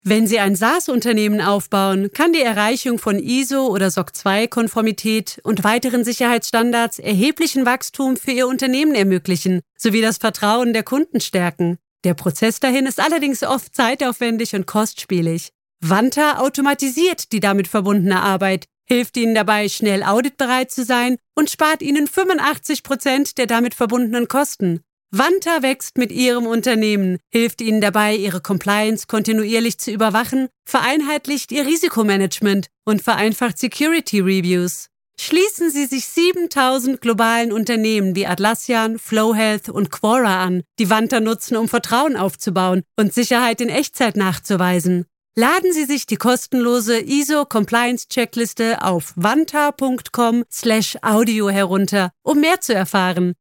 Wenn Sie ein SaaS-Unternehmen aufbauen, kann die Erreichung von ISO- oder SOC 2-Konformität und weiteren Sicherheitsstandards erheblichen Wachstum für Ihr Unternehmen ermöglichen, sowie das Vertrauen der Kunden stärken. Der Prozess dahin ist allerdings oft zeitaufwendig und kostspielig. Vanta automatisiert die damit verbundene Arbeit, hilft Ihnen dabei, schnell auditbereit zu sein und spart Ihnen 85% der damit verbundenen Kosten. Vanta wächst mit Ihrem Unternehmen, hilft Ihnen dabei, Ihre Compliance kontinuierlich zu überwachen, vereinheitlicht Ihr Risikomanagement und vereinfacht Security Reviews. Schließen Sie sich 7000 globalen Unternehmen wie Atlassian, Flowhealth und Quora an, die Vanta nutzen, um Vertrauen aufzubauen und Sicherheit in Echtzeit nachzuweisen. Laden Sie sich die kostenlose ISO-Compliance-Checkliste auf vanta.com/audio herunter, um mehr zu erfahren.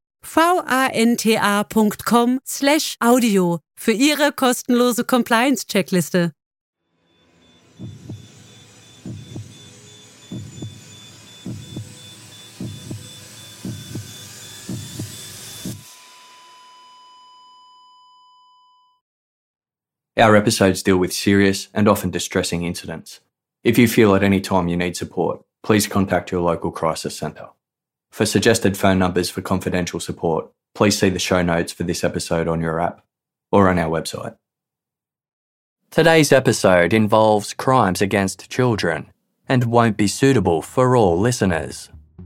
vanta.com/audio für Ihre kostenlose Compliance-Checkliste. Our episodes deal with serious and often distressing incidents. If you feel at any time you need support, please contact your local crisis centre. For suggested phone numbers for confidential support, please see the show notes for this episode on your app or on our website. Today's episode involves crimes against children and won't be suitable for all listeners.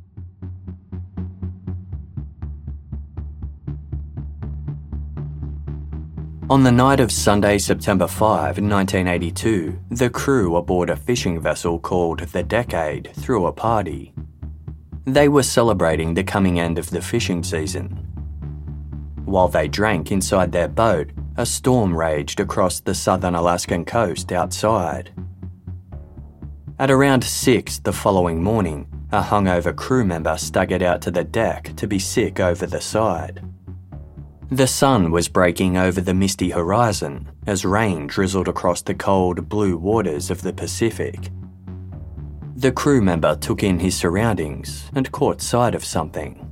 On the night of Sunday, September 5, 1982, the crew aboard a fishing vessel called the Decade threw a party. They were celebrating the coming end of the fishing season. While they drank inside their boat, a storm raged across the southern Alaskan coast outside. At around 6 the following morning, a hungover crew member staggered out to the deck to be sick over the side. The sun was breaking over the misty horizon as rain drizzled across the cold blue waters of the Pacific. The crew member took in his surroundings and caught sight of something.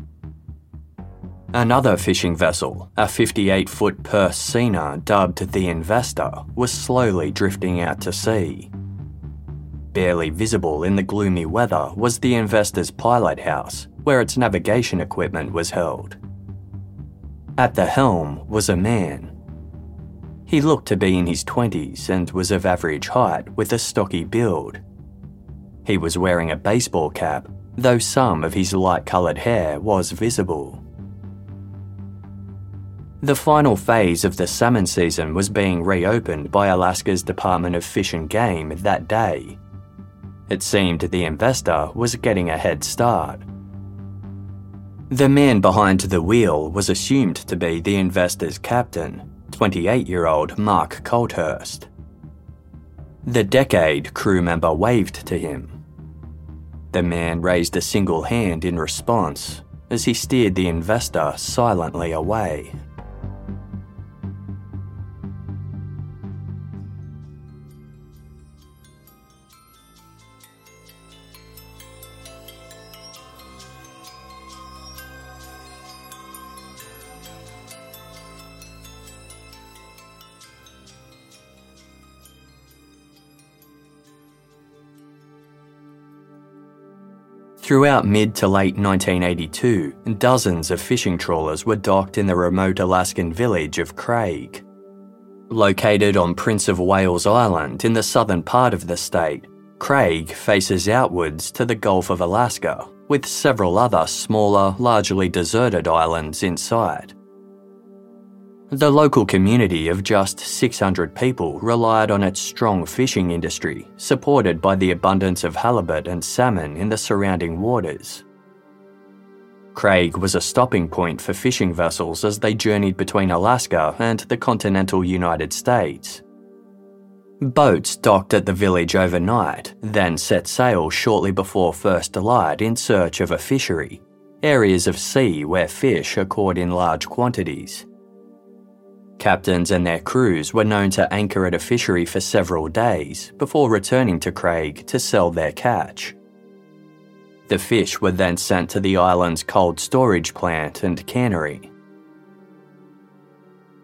Another fishing vessel, a 58-foot Perth Sena dubbed the Investor, was slowly drifting out to sea. Barely visible in the gloomy weather was the Investor's pilot house, where its navigation equipment was held. At the helm was a man. He looked to be in his 20s and was of average height with a stocky build. He was wearing a baseball cap, though some of his light-coloured hair was visible. The final phase of the salmon season was being reopened by Alaska's Department of Fish and Game that day. It seemed the Investor was getting a head start. The man behind the wheel was assumed to be the Investor's captain, 28-year-old Mark Colthurst. The Decade crew member waved to him. The man raised a single hand in response as he steered the Investor silently away. Throughout mid to late 1982, dozens of fishing trawlers were docked in the remote Alaskan village of Craig. Located on Prince of Wales Island in the southern part of the state, Craig faces outwards to the Gulf of Alaska, with several other smaller, largely deserted islands in sight. The local community of just 600 people relied on its strong fishing industry, supported by the abundance of halibut and salmon in the surrounding waters. Craig was a stopping point for fishing vessels as they journeyed between Alaska and the continental United States. Boats docked at the village overnight, then set sail shortly before first light in search of a fishery, areas of sea where fish are caught in large quantities. Captains and their crews were known to anchor at a fishery for several days before returning to Craig to sell their catch. The fish were then sent to the island's cold storage plant and cannery.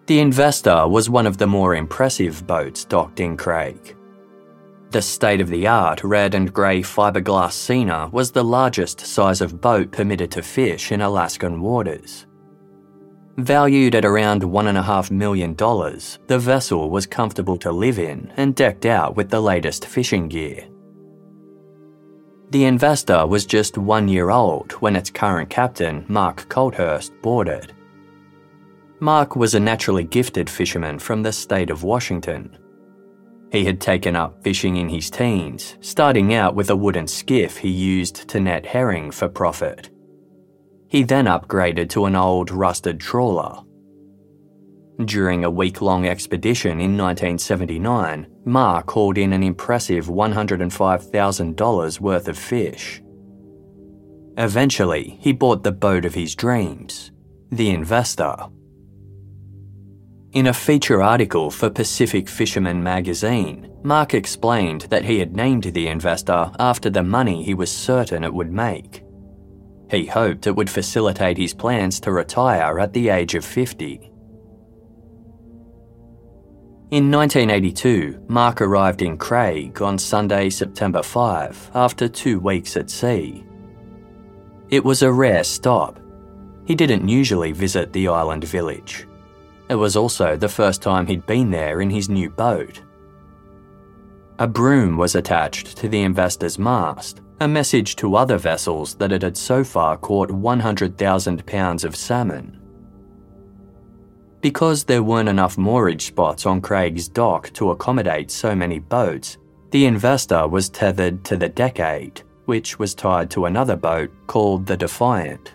The Investor was one of the more impressive boats docked in Craig. The state-of-the-art red and grey fiberglass Sena was the largest size of boat permitted to fish in Alaskan waters. Valued at around $1.5 million, the vessel was comfortable to live in and decked out with the latest fishing gear. The Investor was just 1 year old when its current captain, Mark Colthurst, boarded. Mark was a naturally gifted fisherman from the state of Washington. He had taken up fishing in his teens, starting out with a wooden skiff he used to net herring for profit. He then upgraded to an old rusted trawler. During a week-long expedition in 1979, Mark hauled in an impressive $105,000 worth of fish. Eventually, he bought the boat of his dreams, the Investor. In a feature article for Pacific Fisherman magazine, Mark explained that he had named the Investor after the money he was certain it would make. He hoped it would facilitate his plans to retire at the age of 50. In 1982, Mark arrived in Craig on Sunday, September 5, after 2 weeks at sea. It was a rare stop. He didn't usually visit the island village. It was also the first time he'd been there in his new boat. A broom was attached to the Investor's mast, a message to other vessels that it had so far caught 100,000 pounds of salmon. Because there weren't enough moorage spots on Craig's dock to accommodate so many boats, the Investor was tethered to the Decade, which was tied to another boat called the Defiant.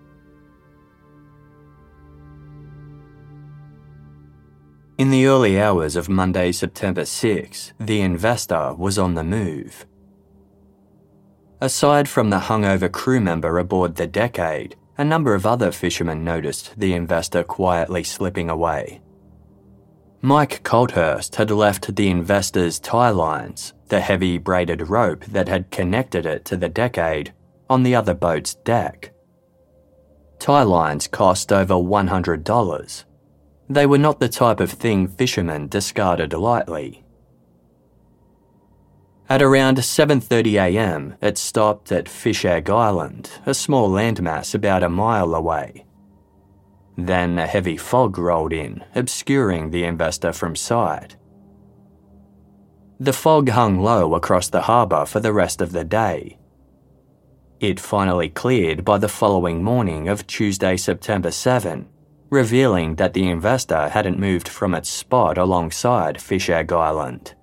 In the early hours of Monday, September 6, the Investor was on the move. Aside from the hungover crew member aboard the Decade, a number of other fishermen noticed the Investor quietly slipping away. Mike Colthurst had left the Investor's tie lines, the heavy braided rope that had connected it to the Decade, on the other boat's deck. Tie lines cost over $100. They were not the type of thing fishermen discarded lightly. At around 7:30 a.m, it stopped at Fish Egg Island, a small landmass about a mile away. Then a heavy fog rolled in, obscuring the Investor from sight. The fog hung low across the harbour for the rest of the day. It finally cleared by the following morning of Tuesday, September 7, revealing that the Investor hadn't moved from its spot alongside Fish Egg Island.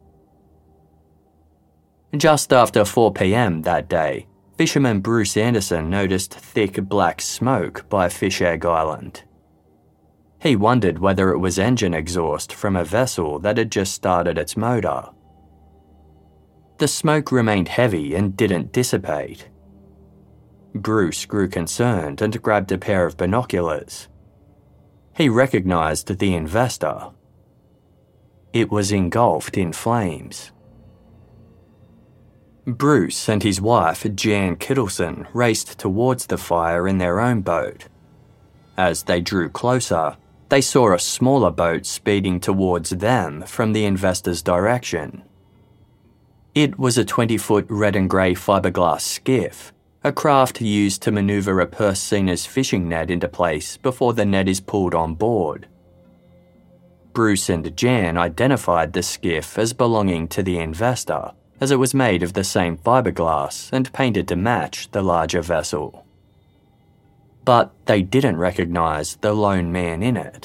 Just after 4 p.m. that day, fisherman Bruce Anderson noticed thick black smoke by Fish Egg Island. He wondered whether it was engine exhaust from a vessel that had just started its motor. The smoke remained heavy and didn't dissipate. Bruce grew concerned and grabbed a pair of binoculars. He recognised the Investor. It was engulfed in flames. Bruce and his wife, Jan Kittleson, raced towards the fire in their own boat. As they drew closer, they saw a smaller boat speeding towards them from the Investor's direction. It was a 20-foot red and grey fiberglass skiff, a craft used to manoeuvre a purse seiner's fishing net into place before the net is pulled on board. Bruce and Jan identified the skiff as belonging to the Investor, as it was made of the same fiberglass and painted to match the larger vessel. But they didn't recognise the lone man in it.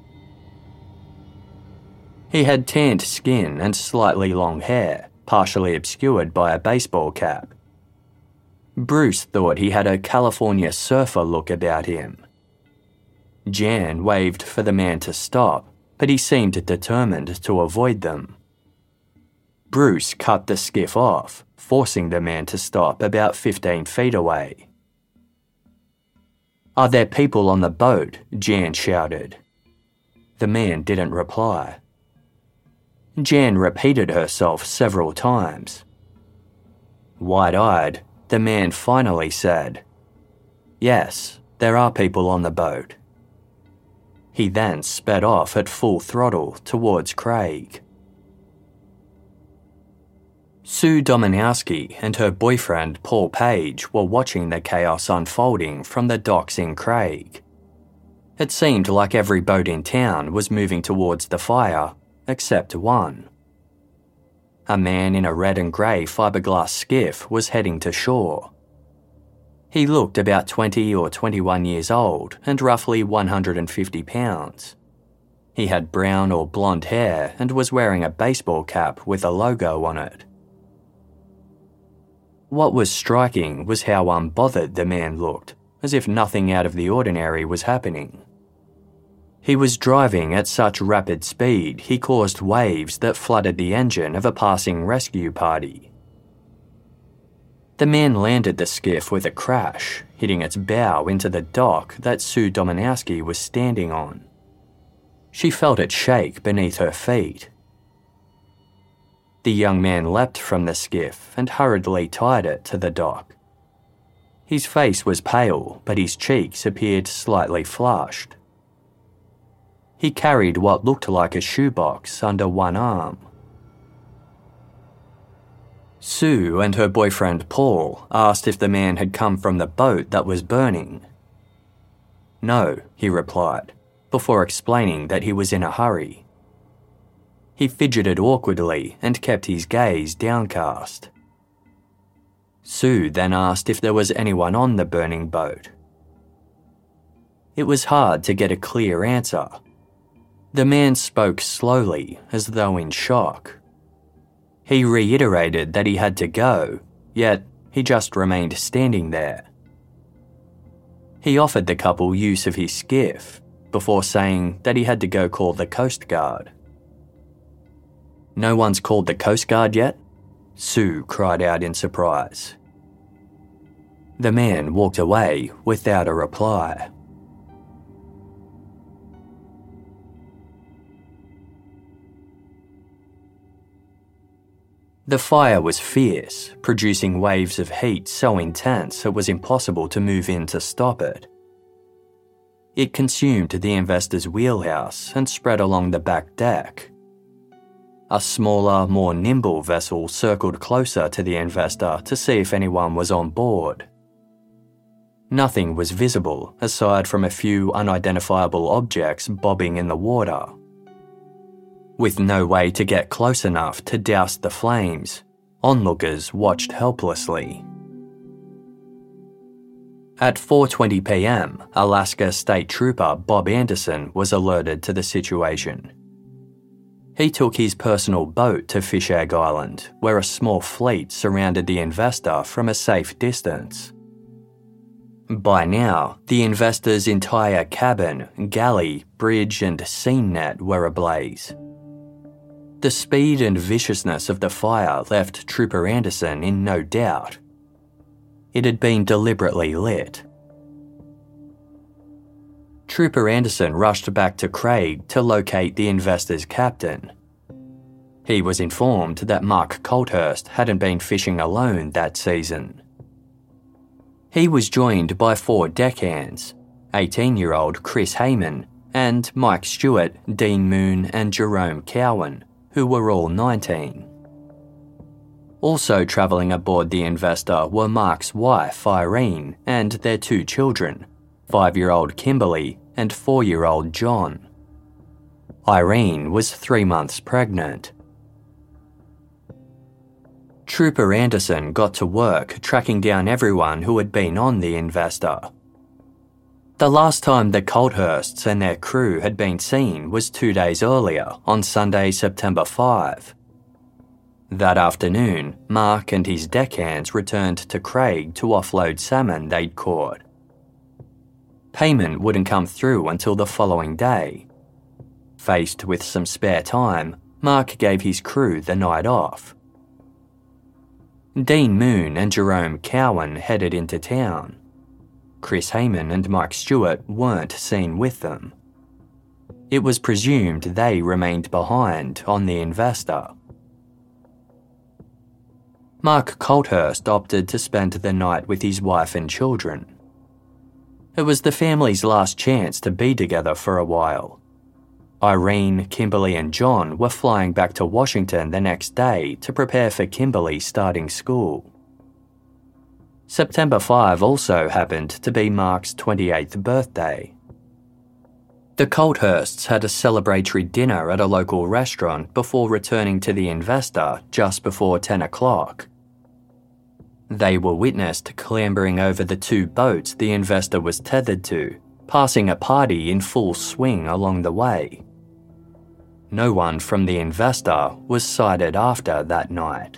He had tanned skin and slightly long hair, partially obscured by a baseball cap. Bruce thought he had a California surfer look about him. Jan waved for the man to stop, but he seemed determined to avoid them. Bruce cut the skiff off, forcing the man to stop about 15 feet away. "Are there people on the boat?" Jan shouted. The man didn't reply. Jan repeated herself several times. Wide-eyed, the man finally said, "Yes, there are people on the boat." He then sped off at full throttle towards Craig. Sue Dominowski and her boyfriend Paul Page were watching the chaos unfolding from the docks in Craig. It seemed like every boat in town was moving towards the fire, except one. A man in a red and grey fiberglass skiff was heading to shore. He looked about 20 or 21 years old and roughly 150 pounds. He had brown or blonde hair and was wearing a baseball cap with a logo on it. What was striking was how unbothered the man looked, as if nothing out of the ordinary was happening. He was driving at such rapid speed he caused waves that flooded the engine of a passing rescue party. The man landed the skiff with a crash, hitting its bow into the dock that Sue Dominowski was standing on. She felt it shake beneath her feet. The young man leapt from the skiff and hurriedly tied it to the dock. His face was pale, but his cheeks appeared slightly flushed. He carried what looked like a shoebox under one arm. Sue and her boyfriend Paul asked if the man had come from the boat that was burning. No, he replied, before explaining that he was in a hurry. He fidgeted awkwardly and kept his gaze downcast. Sue then asked if there was anyone on the burning boat. It was hard to get a clear answer. The man spoke slowly, as though in shock. He reiterated that he had to go, yet he just remained standing there. He offered the couple use of his skiff, before saying that he had to go call the Coast Guard. "No one's called the Coast Guard yet?" Sue cried out in surprise. The man walked away without a reply. The fire was fierce, producing waves of heat so intense it was impossible to move in to stop it. It consumed the investor's wheelhouse and spread along the back deck. A smaller, more nimble vessel circled closer to the investor to see if anyone was on board. Nothing was visible aside from a few unidentifiable objects bobbing in the water. With no way to get close enough to douse the flames, onlookers watched helplessly. At 4:20 p.m, Alaska State Trooper Bob Anderson was alerted to the situation. He took his personal boat to Fish Egg Island, where a small fleet surrounded the investor from a safe distance. By now, the investor's entire cabin, galley, bridge and scene net were ablaze. The speed and viciousness of the fire left Trooper Anderson in no doubt. It had been deliberately lit. Trooper Anderson rushed back to Craig to locate the investor's captain. He was informed that Mark Colthurst hadn't been fishing alone that season. He was joined by 4 deckhands, 18-year-old Chris Heyman and Mike Stewart, Dean Moon and Jerome Cowan, who were all 19. Also travelling aboard the investor were Mark's wife, Irene, and their 2 children, 5-year-old Kimberly and 4-year-old John. Irene was 3 months pregnant. Trooper Anderson got to work tracking down everyone who had been on the investor. The last time the Colthursts and their crew had been seen was 2 days earlier, on Sunday, September 5. That afternoon, Mark and his deckhands returned to Craig to offload salmon they'd caught. Payment wouldn't come through until the following day. Faced with some spare time, Mark gave his crew the night off. Dean Moon and Jerome Cowan headed into town. Chris Heyman and Mike Stewart weren't seen with them. It was presumed they remained behind on the investor. Mark Colthurst opted to spend the night with his wife and children. It was the family's last chance to be together for a while. Irene, Kimberly and John were flying back to Washington the next day to prepare for Kimberly starting school. September 5 also happened to be Mark's 28th birthday. The Colthursts had a celebratory dinner at a local restaurant before returning to the investor just before 10 o'clock. They were witnessed clambering over the two boats the investor was tethered to, passing a party in full swing along the way. No one from the investor was sighted after that night.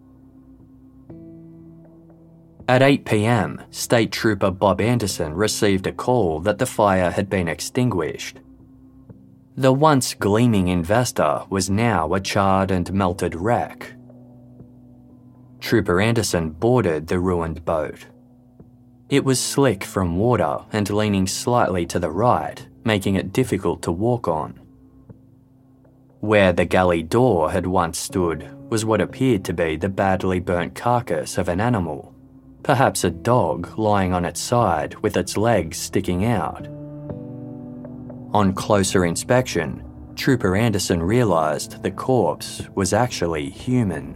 At 8 p.m, State Trooper Bob Anderson received a call that the fire had been extinguished. The once gleaming investor was now a charred and melted wreck. Trooper Anderson boarded the ruined boat. It was slick from water and leaning slightly to the right, making it difficult to walk on. Where the galley door had once stood was what appeared to be the badly burnt carcass of an animal, perhaps a dog lying on its side with its legs sticking out. On closer inspection, Trooper Anderson realised the corpse was actually human.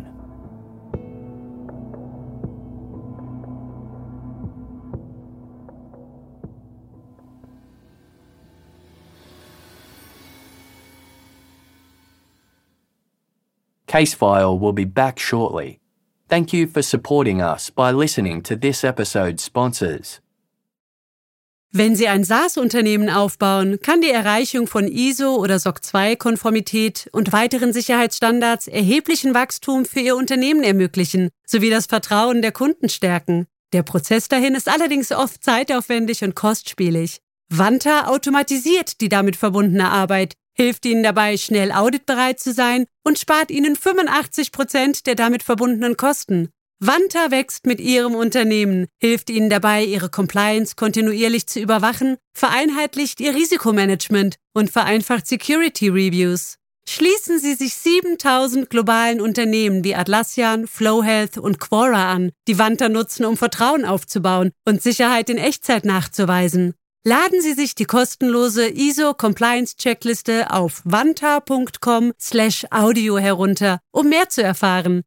Casefile will be back shortly. Thank you for supporting us by listening to this episode's sponsors. Wenn Sie ein SaaS-Unternehmen aufbauen, kann die Erreichung von ISO- oder SOC 2-Konformität und weiteren Sicherheitsstandards erheblichen Wachstum für Ihr Unternehmen ermöglichen, sowie das Vertrauen der Kunden stärken. Der Prozess dahin ist allerdings oft zeitaufwendig und kostspielig. Vanta automatisiert die damit verbundene Arbeit, hilft Ihnen dabei, schnell auditbereit zu sein und spart Ihnen 85% der damit verbundenen Kosten. Vanta wächst mit Ihrem Unternehmen, hilft Ihnen dabei, Ihre Compliance kontinuierlich zu überwachen, vereinheitlicht Ihr Risikomanagement und vereinfacht Security Reviews. Schließen Sie sich 7000 globalen Unternehmen wie Atlassian, Flowhealth und Quora an, die Vanta nutzen, um Vertrauen aufzubauen und Sicherheit in Echtzeit nachzuweisen. Laden Sie sich die kostenlose ISO-Compliance-Checkliste auf vanta.com/audio herunter, um mehr zu erfahren.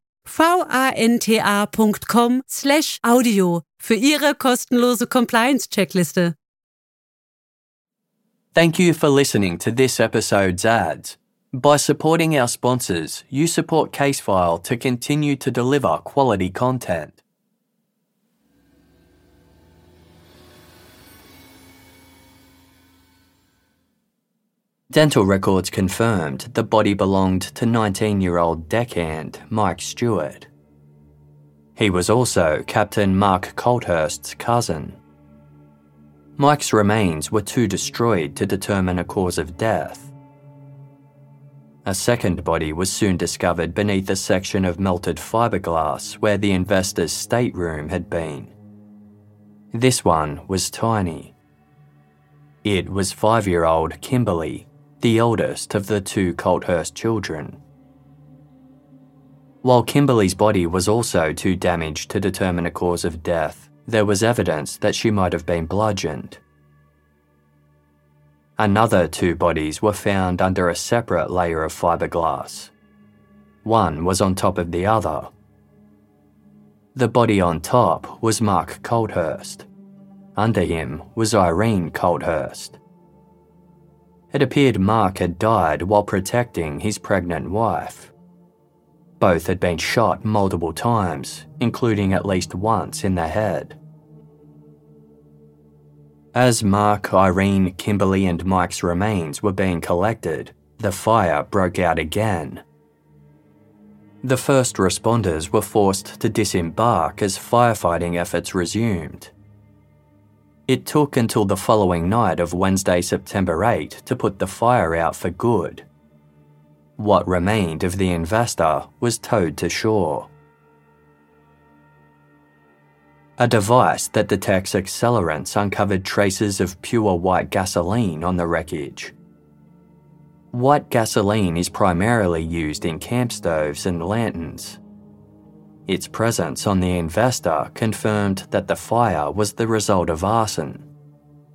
vanta.com/audio für Ihre kostenlose Compliance-Checkliste. Thank you for listening to this episode's ads. By supporting our sponsors, you support Casefile to continue to deliver quality content. Dental records confirmed the body belonged to 19-year-old deckhand Mike Stewart. He was also Captain Mark Colthurst's cousin. Mike's remains were too destroyed to determine a cause of death. A second body was soon discovered beneath a section of melted fiberglass where the investor's stateroom had been. This one was tiny. It was 5-year-old Kimberly, the eldest of the two Colthurst children. While Kimberly's body was also too damaged to determine a cause of death, there was evidence that she might have been bludgeoned. Another two bodies were found under a separate layer of fiberglass. One was on top of the other. The body on top was Mark Colthurst. Under him was Irene Colthurst. It appeared Mark had died while protecting his pregnant wife. Both had been shot multiple times, including at least once in the head. As Mark, Irene, Kimberly and Mike's remains were being collected, the fire broke out again. The first responders were forced to disembark as firefighting efforts resumed. It took until the following night of Wednesday, September 8 to put the fire out for good. What remained of the investor was towed to shore. A device that detects accelerants uncovered traces of pure white gasoline on the wreckage. White gasoline is primarily used in camp stoves and lanterns. Its presence on the investor confirmed that the fire was the result of arson.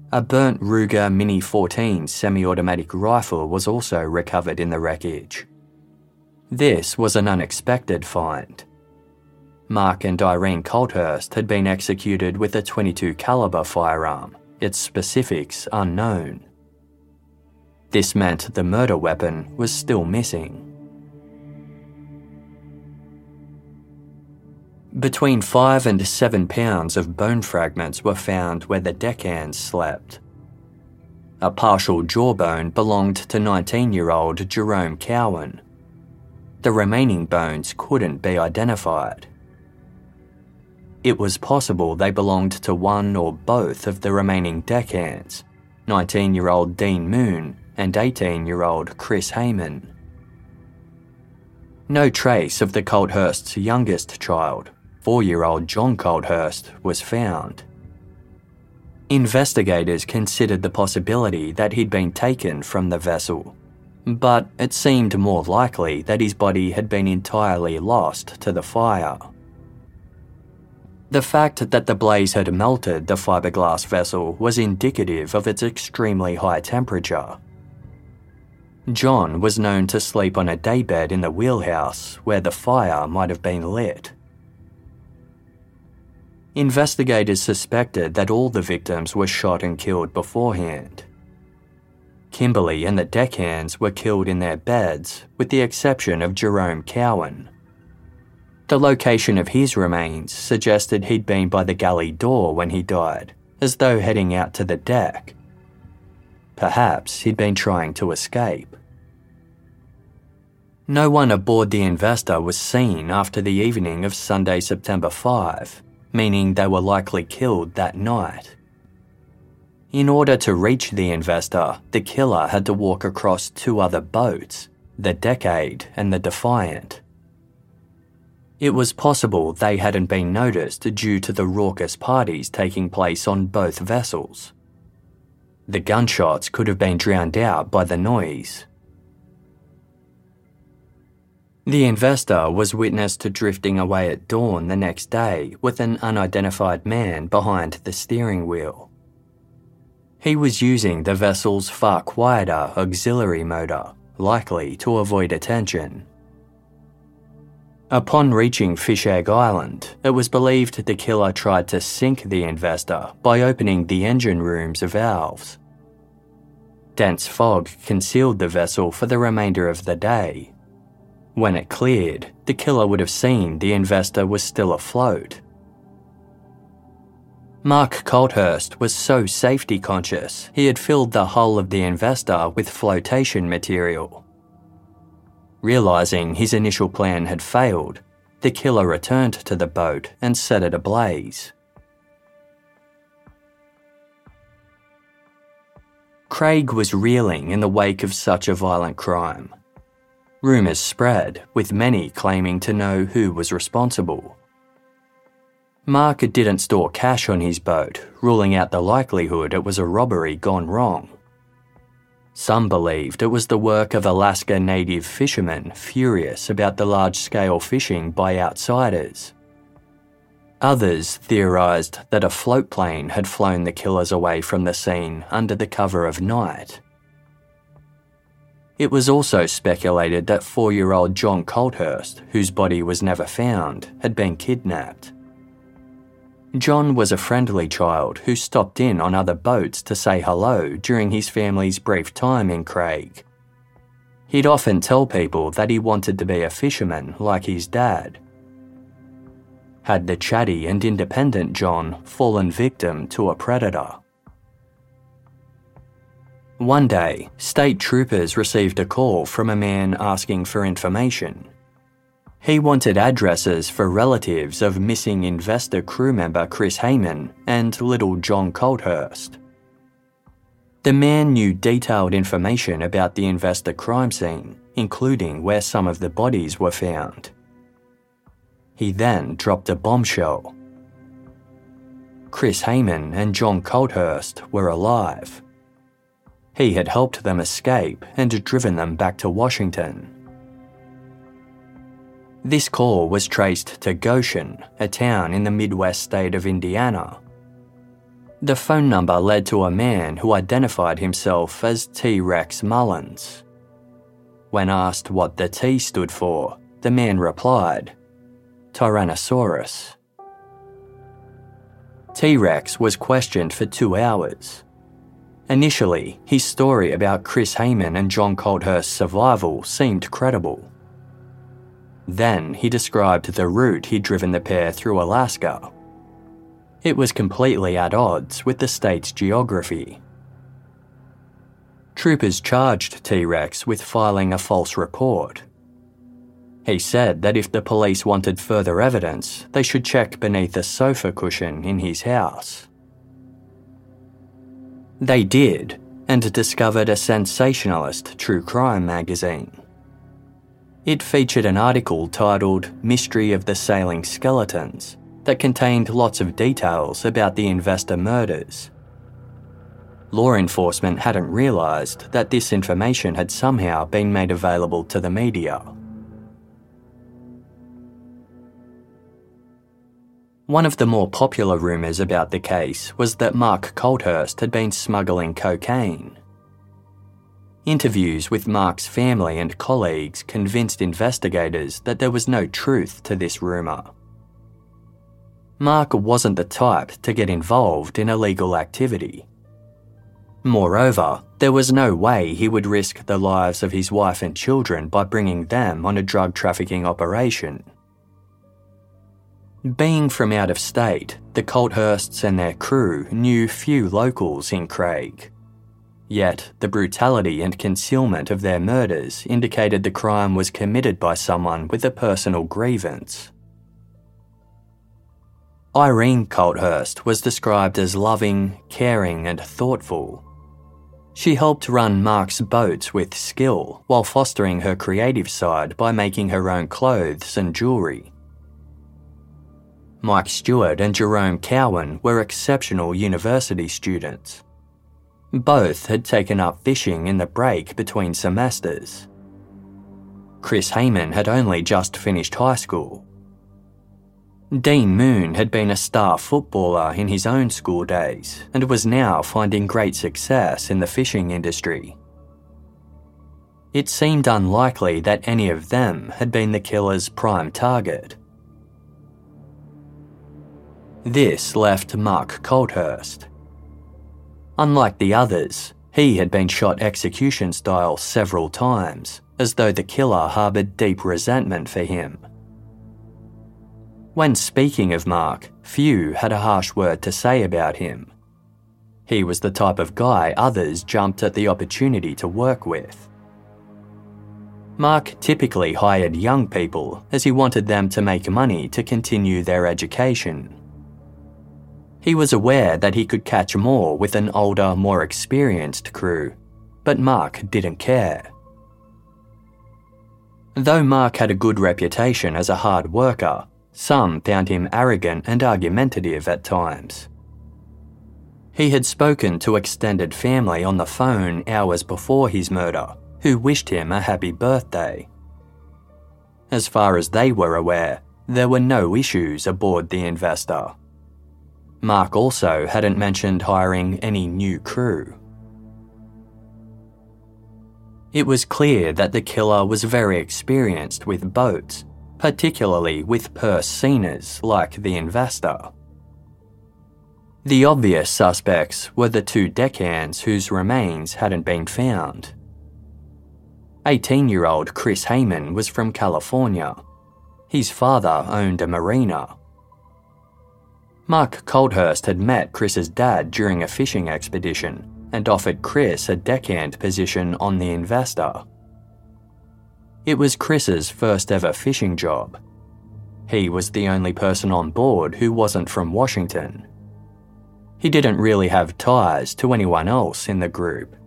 A burnt Ruger Mini 14 semi-automatic rifle was also recovered in the wreckage. This was an unexpected find. Mark and Irene Colthurst had been executed with a .22 caliber firearm, its specifics unknown. This meant the murder weapon was still missing. Between 5 and 7 pounds of bone fragments were found where the deckhands slept. A partial jawbone belonged to 19-year-old Jerome Cowan. The remaining bones couldn't be identified. It was possible they belonged to one or both of the remaining deckhands, 19-year-old Dean Moon and 18-year-old Chris Heyman. No trace of the Colthurst's youngest child, 4-year-old John Colthurst, was found. Investigators considered the possibility that he'd been taken from the vessel, but it seemed more likely that his body had been entirely lost to the fire. The fact that the blaze had melted the fiberglass vessel was indicative of its extremely high temperature. John was known to sleep on a daybed in the wheelhouse where the fire might have been lit. Investigators suspected that all the victims were shot and killed beforehand. Kimberly and the deckhands were killed in their beds, with the exception of Jerome Cowan. The location of his remains suggested he'd been by the galley door when he died, as though heading out to the deck. Perhaps he'd been trying to escape. No one aboard the Investor was seen after the evening of Sunday, September 5, meaning they were likely killed that night. In order to reach the Investor, the killer had to walk across 2 other boats, the Decade and the Defiant. It was possible they hadn't been noticed due to the raucous parties taking place on both vessels. The gunshots could have been drowned out by the noise. The Investor was witnessed drifting away at dawn the next day with an unidentified man behind the steering wheel. He was using the vessel's far quieter auxiliary motor, likely to avoid attention. Upon reaching Fish Egg Island, it was believed the killer tried to sink the Investor by opening the engine room's valves. Dense fog concealed the vessel for the remainder of the day. When it cleared, the killer would have seen the Investor was still afloat. Mark Colthurst was so safety conscious, he had filled the hull of the Investor with flotation material. Realising his initial plan had failed, the killer returned to the boat and set it ablaze. Craig was reeling in the wake of such a violent crime. Rumours spread, with many claiming to know who was responsible. Mark didn't store cash on his boat, ruling out the likelihood it was a robbery gone wrong. Some believed it was the work of Alaska native fishermen furious about the large-scale fishing by outsiders. Others theorised that a float plane had flown the killers away from the scene under the cover of night. It was also speculated that 4-year-old John Colthurst, whose body was never found, had been kidnapped. John was a friendly child who stopped in on other boats to say hello during his family's brief time in Craig. He'd often tell people that he wanted to be a fisherman like his dad. Had the chatty and independent John fallen victim to a predator? One day, state troopers received a call from a man asking for information. He wanted addresses for relatives of missing Investor crew member Chris Heyman and little John Colthurst. The man knew detailed information about the Investor crime scene, including where some of the bodies were found. He then dropped a bombshell. Chris Heyman and John Colthurst were alive. He had helped them escape and driven them back to Washington. This call was traced to Goshen, a town in the Midwest state of Indiana. The phone number led to a man who identified himself as T. Rex Mullins. When asked what the T stood for, the man replied, Tyrannosaurus. T-Rex was questioned for 2 hours. Initially, his story about Chris Heyman and John Coldhurst's survival seemed credible. Then he described the route he'd driven the pair through Alaska. It was completely at odds with the state's geography. Troopers charged T-Rex with filing a false report. He said that if the police wanted further evidence, they should check beneath a sofa cushion in his house. They did, and discovered a sensationalist true crime magazine. It featured an article titled Mystery of the Sailing Skeletons that contained lots of details about the investor murders. Law enforcement hadn't realised that this information had somehow been made available to the media. One of the more popular rumours about the case was that Mark Coldhurst had been smuggling cocaine. Interviews with Mark's family and colleagues convinced investigators that there was no truth to this rumour. Mark wasn't the type to get involved in illegal activity. Moreover, there was no way he would risk the lives of his wife and children by bringing them on a drug trafficking operation. Being from out of state, the Coldhursts and their crew knew few locals in Craig. Yet, the brutality and concealment of their murders indicated the crime was committed by someone with a personal grievance. Irene Coldhurst was described as loving, caring and thoughtful. She helped run Mark's boats with skill while fostering her creative side by making her own clothes and jewellery. Mike Stewart and Jerome Cowan were exceptional university students. Both had taken up fishing in the break between semesters. Chris Heyman had only just finished high school. Dean Moon had been a star footballer in his own school days and was now finding great success in the fishing industry. It seemed unlikely that any of them had been the killer's prime target. This left Mark Coldhurst. Unlike the others, he had been shot execution style several times, as though the killer harboured deep resentment for him. When speaking of Mark, few had a harsh word to say about him. He was the type of guy others jumped at the opportunity to work with. Mark typically hired young people as he wanted them to make money to continue their education. He was aware that he could catch more with an older, more experienced crew, but Mark didn't care. Though Mark had a good reputation as a hard worker, some found him arrogant and argumentative at times. He had spoken to extended family on the phone hours before his murder, who wished him a happy birthday. As far as they were aware, there were no issues aboard the Investor. Mark also hadn't mentioned hiring any new crew. It was clear that the killer was very experienced with boats, particularly with purse seiners like the Investor. The obvious suspects were the 2 deckhands whose remains hadn't been found. 18-year-old Chris Heyman was from California. His father owned a marina. Mark Coldhurst had met Chris's dad during a fishing expedition and offered Chris a deckhand position on the Investor. It was Chris's first ever fishing job. He was the only person on board who wasn't from Washington. He didn't really have ties to anyone else in the group.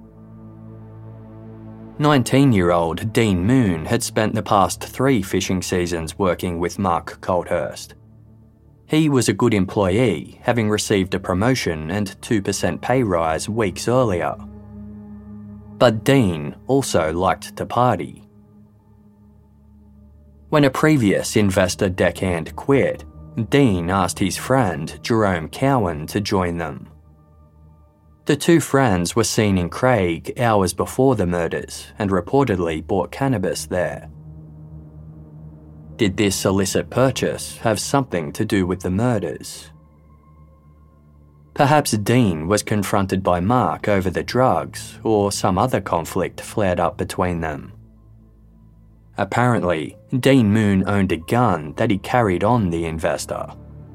19-year-old Dean Moon had spent the past 3 fishing seasons working with Mark Coldhurst. He was a good employee, having received a promotion and 2% pay rise weeks earlier. But Dean also liked to party. When a previous Investor deckhand quit, Dean asked his friend, Jerome Cowan, to join them. The two friends were seen in Craig hours before the murders and reportedly bought cannabis there. Did this illicit purchase have something to do with the murders? Perhaps Dean was confronted by Mark over the drugs, or some other conflict flared up between them. Apparently, Dean Moon owned a gun that he carried on the investor.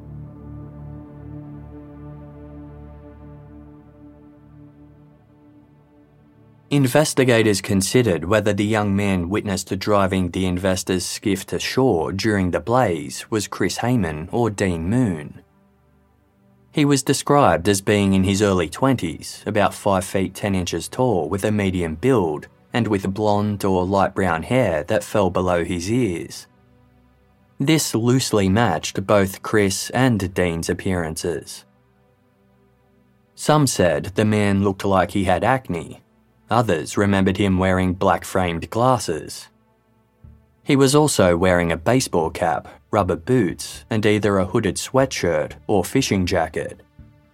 Investigators considered whether the young man witnessed driving the investor's skiff to shore during the blaze was Chris Heyman or Dean Moon. He was described as being in his early 20s, about 5 feet 10 inches tall with a medium build and with blonde or light brown hair that fell below his ears. This loosely matched both Chris and Dean's appearances. Some said the man looked like he had acne. Others remembered him wearing black-framed glasses. He was also wearing a baseball cap, rubber boots, and either a hooded sweatshirt or fishing jacket.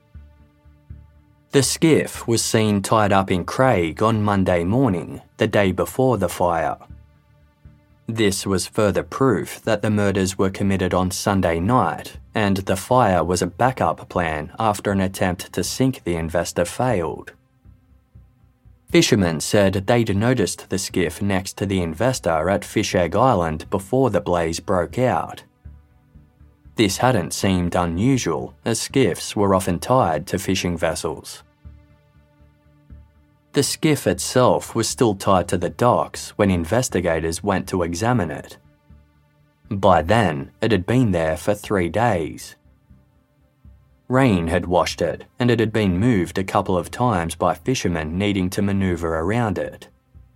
The skiff was seen tied up in Craig on Monday morning, the day before the fire. This was further proof that the murders were committed on Sunday night, and the fire was a backup plan after an attempt to sink the investor failed. Fishermen said they'd noticed the skiff next to the investor at Fish Egg Island before the blaze broke out. This hadn't seemed unusual, as skiffs were often tied to fishing vessels. The skiff itself was still tied to the docks when investigators went to examine it. By then, it had been there for 3 days. Rain had washed it, and it had been moved a couple of times by fishermen needing to maneuver around it.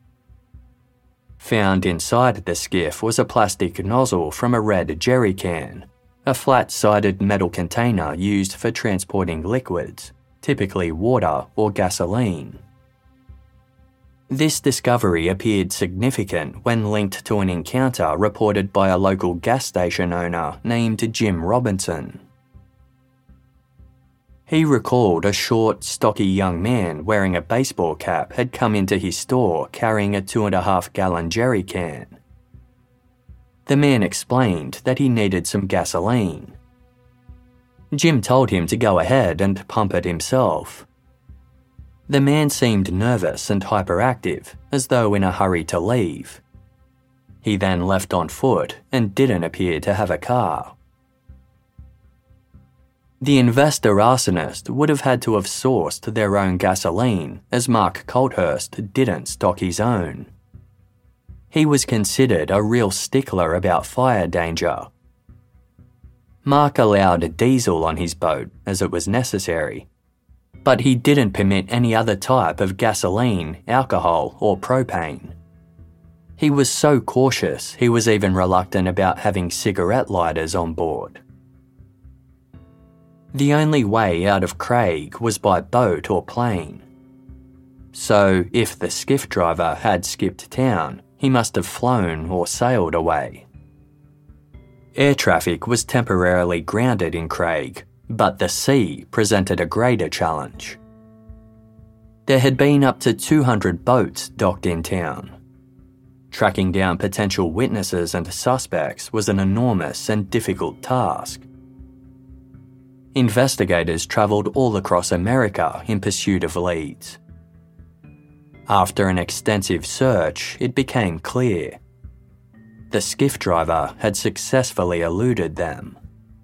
Found inside the skiff was a plastic nozzle from a red jerry can, a flat-sided metal container used for transporting liquids, typically water or gasoline. This discovery appeared significant when linked to an encounter reported by a local gas station owner named Jim Robinson. He recalled a short, stocky young man wearing a baseball cap had come into his store carrying a 2.5-gallon jerry can. The man explained that he needed some gasoline. Jim told him to go ahead and pump it himself. The man seemed nervous and hyperactive, as though in a hurry to leave. He then left on foot and didn't appear to have a car. The investor arsonist would have had to have sourced their own gasoline, as Mark Colthurst didn't stock his own. He was considered a real stickler about fire danger. Mark allowed diesel on his boat as it was necessary, but he didn't permit any other type of gasoline, alcohol, or propane. He was so cautious he was even reluctant about having cigarette lighters on board. The only way out of Craig was by boat or plane. So, if the skiff driver had skipped town, he must have flown or sailed away. Air traffic was temporarily grounded in Craig, but the sea presented a greater challenge. There had been up to 200 boats docked in town. Tracking down potential witnesses and suspects was an enormous and difficult task. Investigators travelled all across America in pursuit of leads. After an extensive search, it became clear. The skiff driver had successfully eluded them.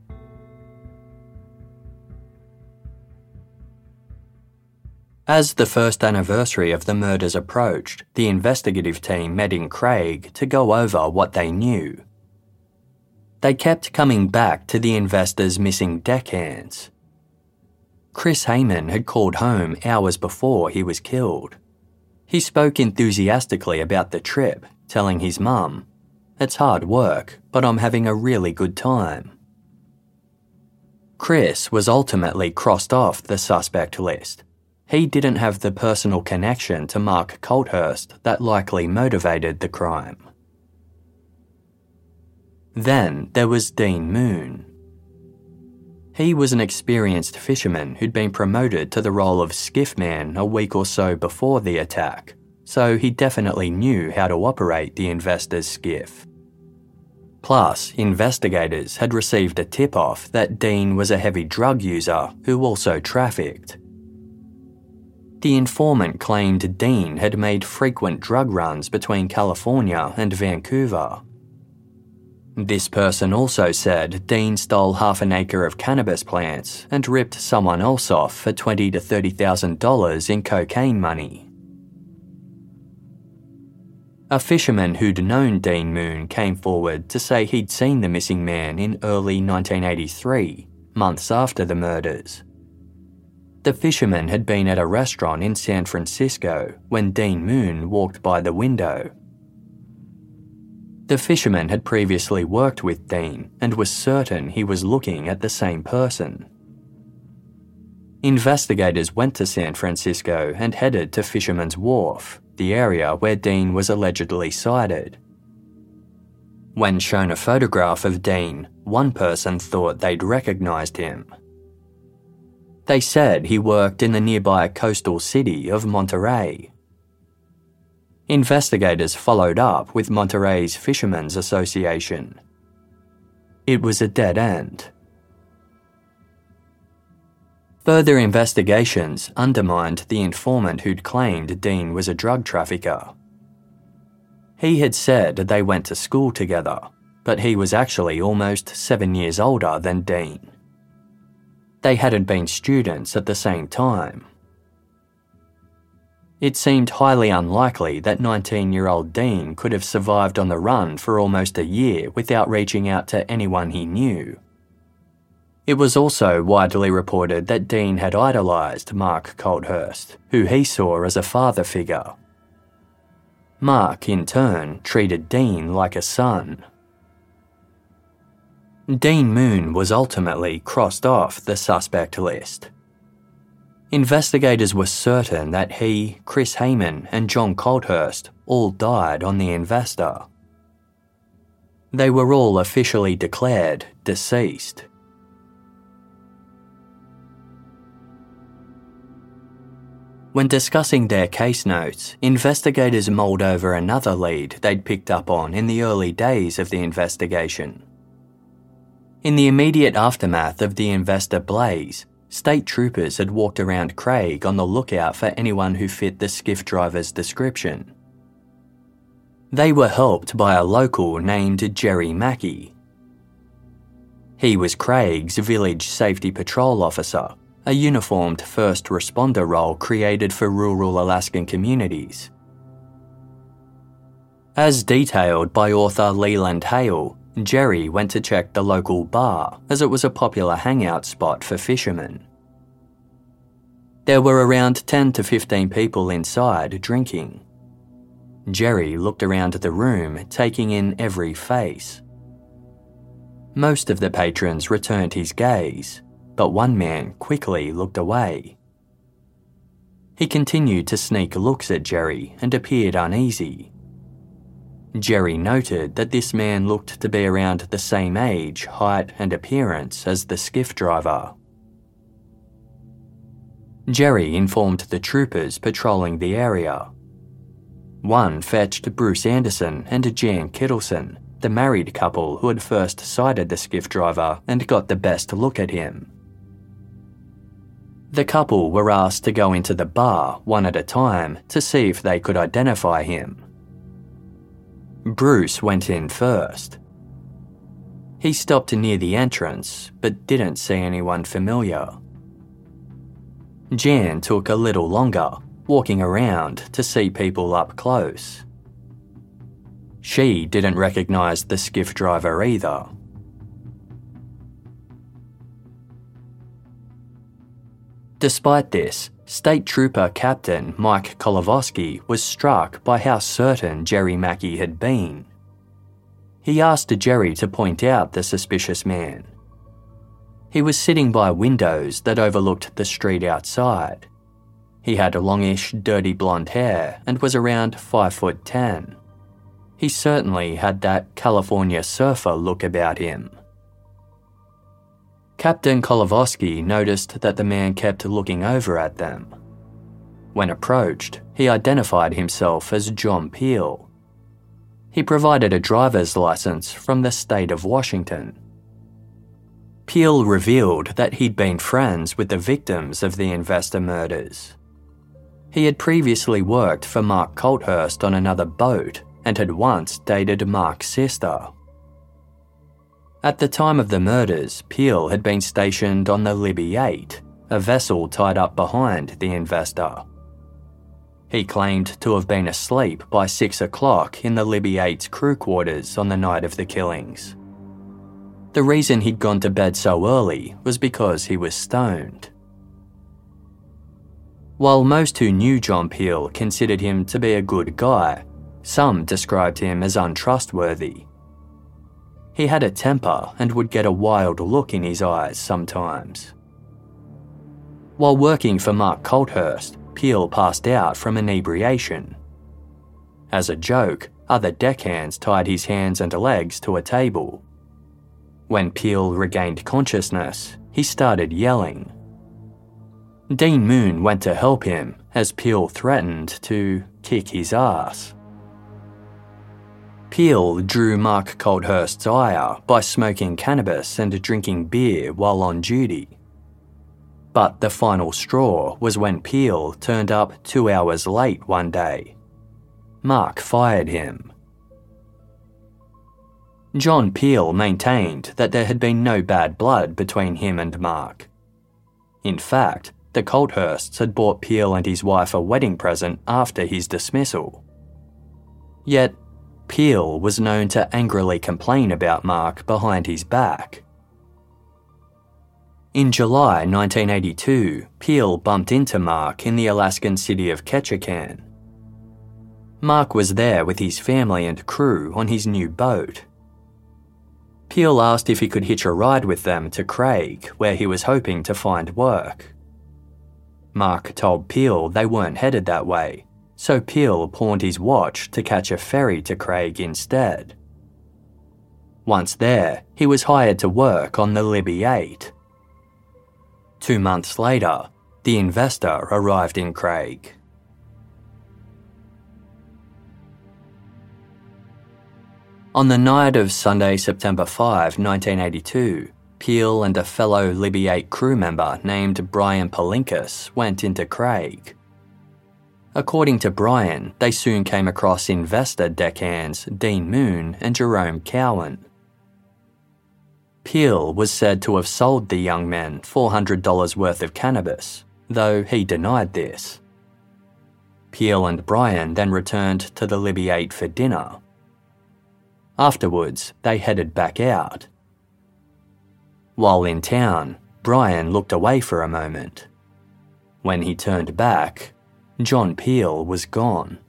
As the first anniversary of the murders approached, the investigative team met in Craig to go over what they knew. They kept coming back to the investor's missing deckhands. Chris Heyman had called home hours before he was killed. He spoke enthusiastically about the trip, telling his mum, "It's hard work, but I'm having a really good time." Chris was ultimately crossed off the suspect list. He didn't have the personal connection to Mark Colthurst that likely motivated the crime. Then there was Dean Moon. He was an experienced fisherman who'd been promoted to the role of skiff man a week or so before the attack, so he definitely knew how to operate the investor's skiff. Plus, investigators had received a tip-off that Dean was a heavy drug user who also trafficked. The informant claimed Dean had made frequent drug runs between California and Vancouver. This person also said Dean stole half an acre of cannabis plants and ripped someone else off for $20,000 to $30,000 in cocaine money. A fisherman who'd known Dean Moon came forward to say he'd seen the missing man in early 1983, months after the murders. The fisherman had been at a restaurant in San Francisco when Dean Moon walked by the window. The fisherman had previously worked with Dean and was certain he was looking at the same person. Investigators went to San Francisco and headed to Fisherman's Wharf, the area where Dean was allegedly sighted. When shown a photograph of Dean, one person thought they'd recognised him. They said he worked in the nearby coastal city of Monterey. Investigators followed up with Monterey's Fishermen's Association. It was a dead end. Further investigations undermined the informant who'd claimed Dean was a drug trafficker. He had said they went to school together, but he was actually almost 7 years older than Dean. They hadn't been students at the same time. It seemed highly unlikely that 19-year-old Dean could have survived on the run for almost a year without reaching out to anyone he knew. It was also widely reported that Dean had idolised Mark Colthurst, who he saw as a father figure. Mark, in turn, treated Dean like a son. Dean Moon was ultimately crossed off the suspect list. Investigators were certain that he, Chris Heyman, and John Colthurst all died on the Investor. They were all officially declared deceased. When discussing their case notes, investigators mulled over another lead they'd picked up on in the early days of the investigation. In the immediate aftermath of the Investor blaze, state troopers had walked around Craig on the lookout for anyone who fit the skiff driver's description. They were helped by a local named Jerry Mackey. He was Craig's village safety patrol officer, a uniformed first responder role created for rural Alaskan communities. As detailed by author Leland Hale, Jerry went to check the local bar as it was a popular hangout spot for fishermen. There were around 10 to 15 people inside drinking. Jerry looked around the room, taking in every face. Most of the patrons returned his gaze, but one man quickly looked away. He continued to sneak looks at Jerry and appeared uneasy. Jerry noted that this man looked to be around the same age, height, and appearance as the skiff driver. Jerry informed the troopers patrolling the area. One fetched Bruce Anderson and Jan Kittleson, the married couple who had first sighted the skiff driver and got the best look at him. The couple were asked to go into the bar one at a time to see if they could identify him. Bruce went in first. He stopped near the entrance, but didn't see anyone familiar. Jan took a little longer, walking around to see people up close. She didn't recognise the skiff driver either. Despite this, State Trooper Captain Mike Kolovosky was struck by how certain Jerry Mackey had been. He asked Jerry to point out the suspicious man. He was sitting by windows that overlooked the street outside. He had longish, dirty blonde hair and was around 5'10". He certainly had that California surfer look about him. Captain Kolovosky noticed that the man kept looking over at them. When approached, he identified himself as John Peel. He provided a driver's license from the state of Washington. Peel revealed that he'd been friends with the victims of the Investa murders. He had previously worked for Mark Colthurst on another boat and had once dated Mark's sister. At the time of the murders, Peel had been stationed on the Libby 8, a vessel tied up behind the Investa. He claimed to have been asleep by 6 o'clock in the Libby 8's crew quarters on the night of the killings. The reason he'd gone to bed so early was because he was stoned. While most who knew John Peel considered him to be a good guy, some described him as untrustworthy. He had a temper and would get a wild look in his eyes sometimes. While working for Mark Colthurst, Peel passed out from inebriation. As a joke, other deckhands tied his hands and legs to a table. When Peel regained consciousness, he started yelling. Dean Moon went to help him as Peel threatened to kick his ass. Peel drew Mark Colthurst's ire by smoking cannabis and drinking beer while on duty. But the final straw was when Peel turned up 2 hours late one day. Mark fired him. John Peel maintained that there had been no bad blood between him and Mark. In fact, the Colthursts had bought Peel and his wife a wedding present after his dismissal. Yet, Peel was known to angrily complain about Mark behind his back. In July 1982, Peel bumped into Mark in the Alaskan city of Ketchikan. Mark was there with his family and crew on his new boat. Peel asked if he could hitch a ride with them to Craig, where he was hoping to find work. Mark told Peel they weren't headed that way, so Peel pawned his watch to catch a ferry to Craig instead. Once there, he was hired to work on the Libby 8. 2 months later, the Investa arrived in Craig. On the night of Sunday, September 5, 1982, Peel and a fellow Libby 8 crew member named Brian Palinkas went into Craig. According to Brian, they soon came across Investa deckhands Dean Moon and Jerome Cowan. Peel was said to have sold the young men $400 worth of cannabis, though he denied this. Peel and Brian then returned to the Libby 8 for dinner. Afterwards, they headed back out. While in town, Brian looked away for a moment. When he turned back, John Peel was gone.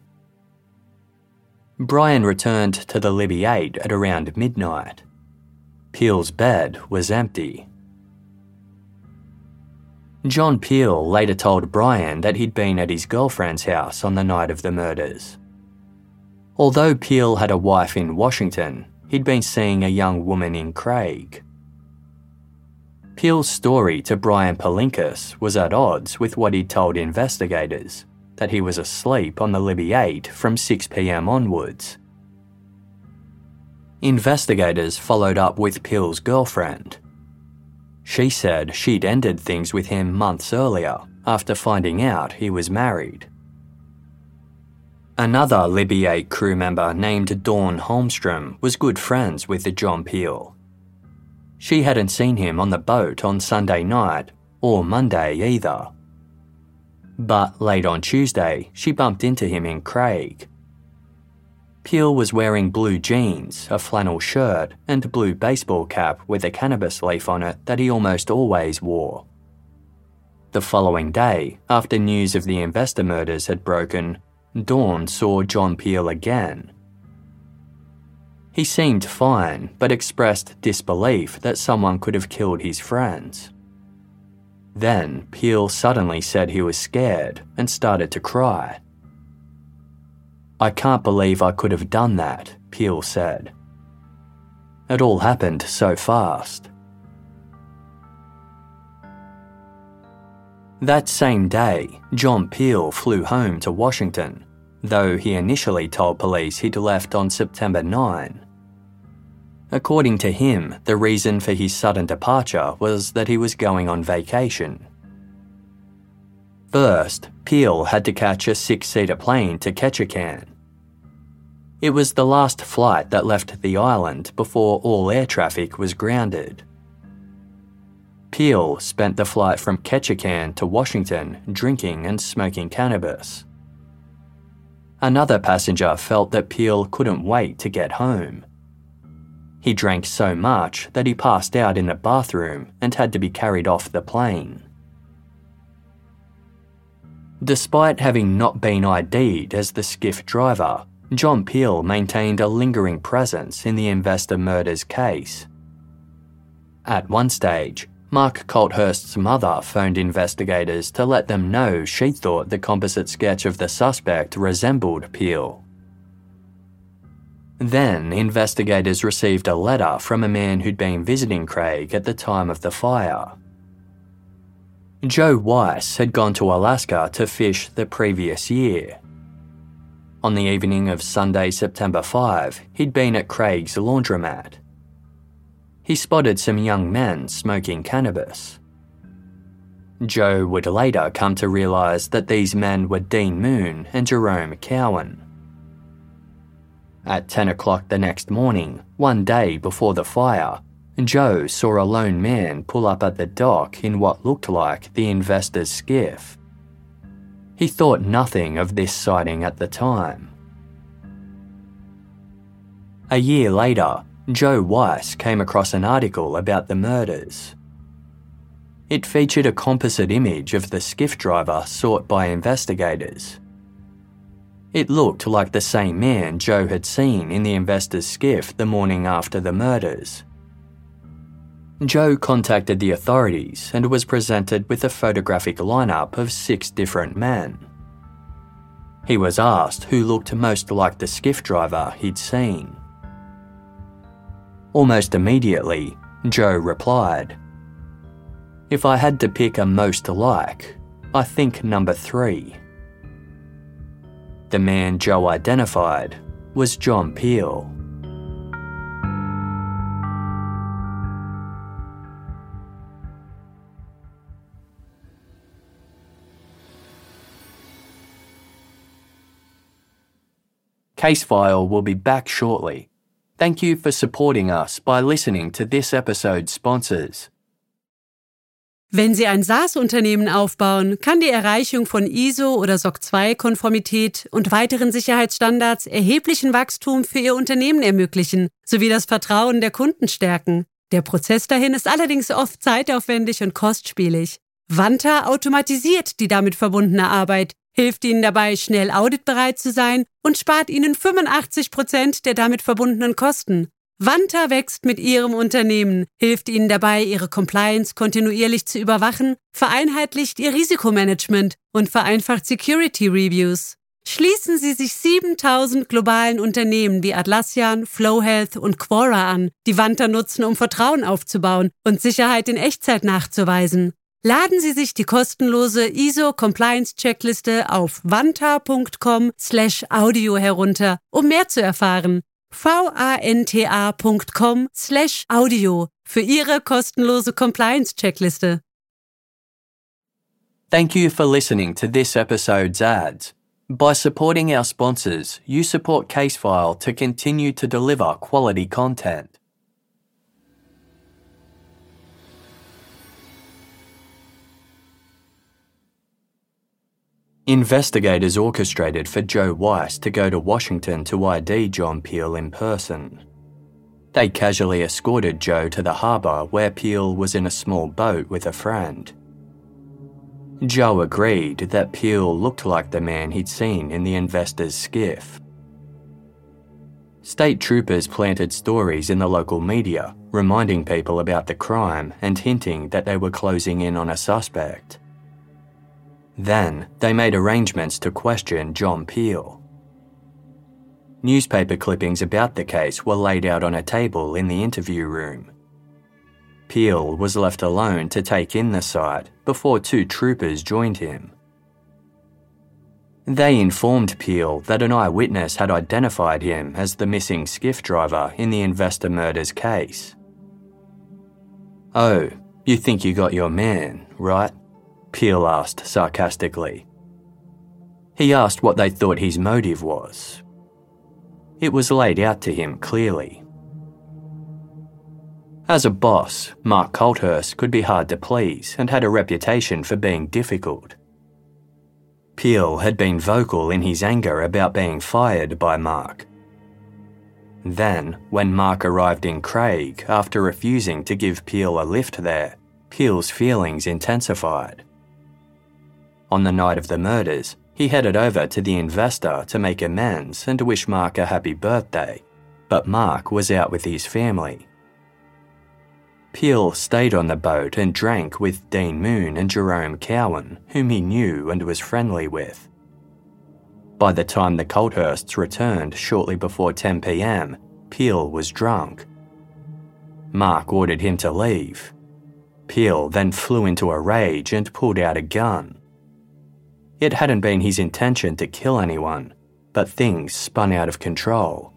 Brian returned to the Libby 8 at around midnight. Peel's bed was empty. John Peel later told Brian that he'd been at his girlfriend's house on the night of the murders. Although Peel had a wife in Washington, he'd been seeing a young woman in Craig. Peel's story to Brian Palinkas was at odds with what he'd told investigators, that he was asleep on the Libby 8 from 6 p.m. onwards. Investigators followed up with Peel's girlfriend. She said she'd ended things with him months earlier after finding out he was married. Another Libby 8 crew member named Dawn Holmstrom was good friends with John Peel. She hadn't seen him on the boat on Sunday night or Monday either. But late on Tuesday, she bumped into him in Craig. Peel was wearing blue jeans, a flannel shirt, and a blue baseball cap with a cannabis leaf on it that he almost always wore. The following day, after news of the Investa murders had broken, Dawn saw John Peel again. He seemed fine, but expressed disbelief that someone could have killed his friends. Then, Peel suddenly said he was scared and started to cry. "I can't believe I could have done that," Peel said. "It all happened so fast." That same day, John Peel flew home to Washington, though he initially told police he'd left on September 9. According to him, the reason for his sudden departure was that he was going on vacation. First, Peel had to catch a 6-seater plane to Ketchikan. It was the last flight that left the island before all air traffic was grounded. Peel spent the flight from Ketchikan to Washington drinking and smoking cannabis. Another passenger felt that Peel couldn't wait to get home. He drank so much that he passed out in a bathroom and had to be carried off the plane. Despite having not been ID'd as the skiff driver, John Peel maintained a lingering presence in the investor murders case. At one stage, Mark Colthurst's mother phoned investigators to let them know she thought the composite sketch of the suspect resembled Peel. Then, investigators received a letter from a man who'd been visiting Craig at the time of the fire. Joe Weiss had gone to Alaska to fish the previous year. On the evening of Sunday, September 5, he'd been at Craig's laundromat. He spotted some young men smoking cannabis. Joe would later come to realise that these men were Dean Moon and Jerome Cowan. At 10 o'clock the next morning, one day before the fire, Joe saw a lone man pull up at the dock in what looked like the investor's skiff. He thought nothing of this sighting at the time. A year later, Joe Weiss came across an article about the murders. It featured a composite image of the skiff driver sought by investigators. It looked like the same man Joe had seen in the investor's skiff the morning after the murders. Joe contacted the authorities and was presented with a photographic lineup of 6 different men. He was asked who looked most like the skiff driver he'd seen. Almost immediately, Joe replied, "If I had to pick a most like, I think number 3. The man Joe identified was John Peel. Casefile will be back shortly. Thank you for supporting us by listening to this episode's sponsors. Wenn Sie ein SaaS-Unternehmen aufbauen, kann die Erreichung von ISO- oder SOC 2-Konformität und weiteren Sicherheitsstandards erheblichen Wachstum für Ihr Unternehmen ermöglichen, sowie das Vertrauen der Kunden stärken. Der Prozess dahin ist allerdings oft zeitaufwendig und kostspielig. Vanta automatisiert die damit verbundene Arbeit, hilft Ihnen dabei, schnell auditbereit zu sein und spart Ihnen 85% der damit verbundenen Kosten. Vanta wächst mit Ihrem Unternehmen, hilft Ihnen dabei, Ihre Compliance kontinuierlich zu überwachen, vereinheitlicht Ihr Risikomanagement und vereinfacht Security Reviews. Schließen Sie sich 7000 globalen Unternehmen wie Atlassian, FlowHealth und Quora an, die Vanta nutzen, um Vertrauen aufzubauen und Sicherheit in Echtzeit nachzuweisen. Laden Sie sich die kostenlose ISO-Compliance-Checkliste auf vanta.com/audio herunter, um mehr zu erfahren. vanta.com/audio für Ihre kostenlose Compliance-Checkliste. Thank you for listening to this episode's ads. By supporting our sponsors, you support Casefile to continue to deliver quality content. Investigators orchestrated for Joe Weiss to go to Washington to ID John Peel in person. They casually escorted Joe to the harbour where Peel was in a small boat with a friend. Joe agreed that Peel looked like the man he'd seen in the investor's skiff. State troopers planted stories in the local media, reminding people about the crime and hinting that they were closing in on a suspect. Then, they made arrangements to question John Peel. Newspaper clippings about the case were laid out on a table in the interview room. Peel was left alone to take in the sight before 2 troopers joined him. They informed Peel that an eyewitness had identified him as the missing skiff driver in the Investor murders case. "Oh, you think you got your man, right?" Peel asked sarcastically. He asked what they thought his motive was. It was laid out to him clearly. As a boss, Mark Colthurst could be hard to please and had a reputation for being difficult. Peel had been vocal in his anger about being fired by Mark. Then, when Mark arrived in Craig after refusing to give Peel a lift there, Peel's feelings intensified. On the night of the murders, he headed over to the Investor to make amends and wish Mark a happy birthday, but Mark was out with his family. Peel stayed on the boat and drank with Dean Moon and Jerome Cowan, whom he knew and was friendly with. By the time the Colthursts returned shortly before 10 p.m, Peel was drunk. Mark ordered him to leave. Peel then flew into a rage and pulled out a gun. It hadn't been his intention to kill anyone, but things spun out of control.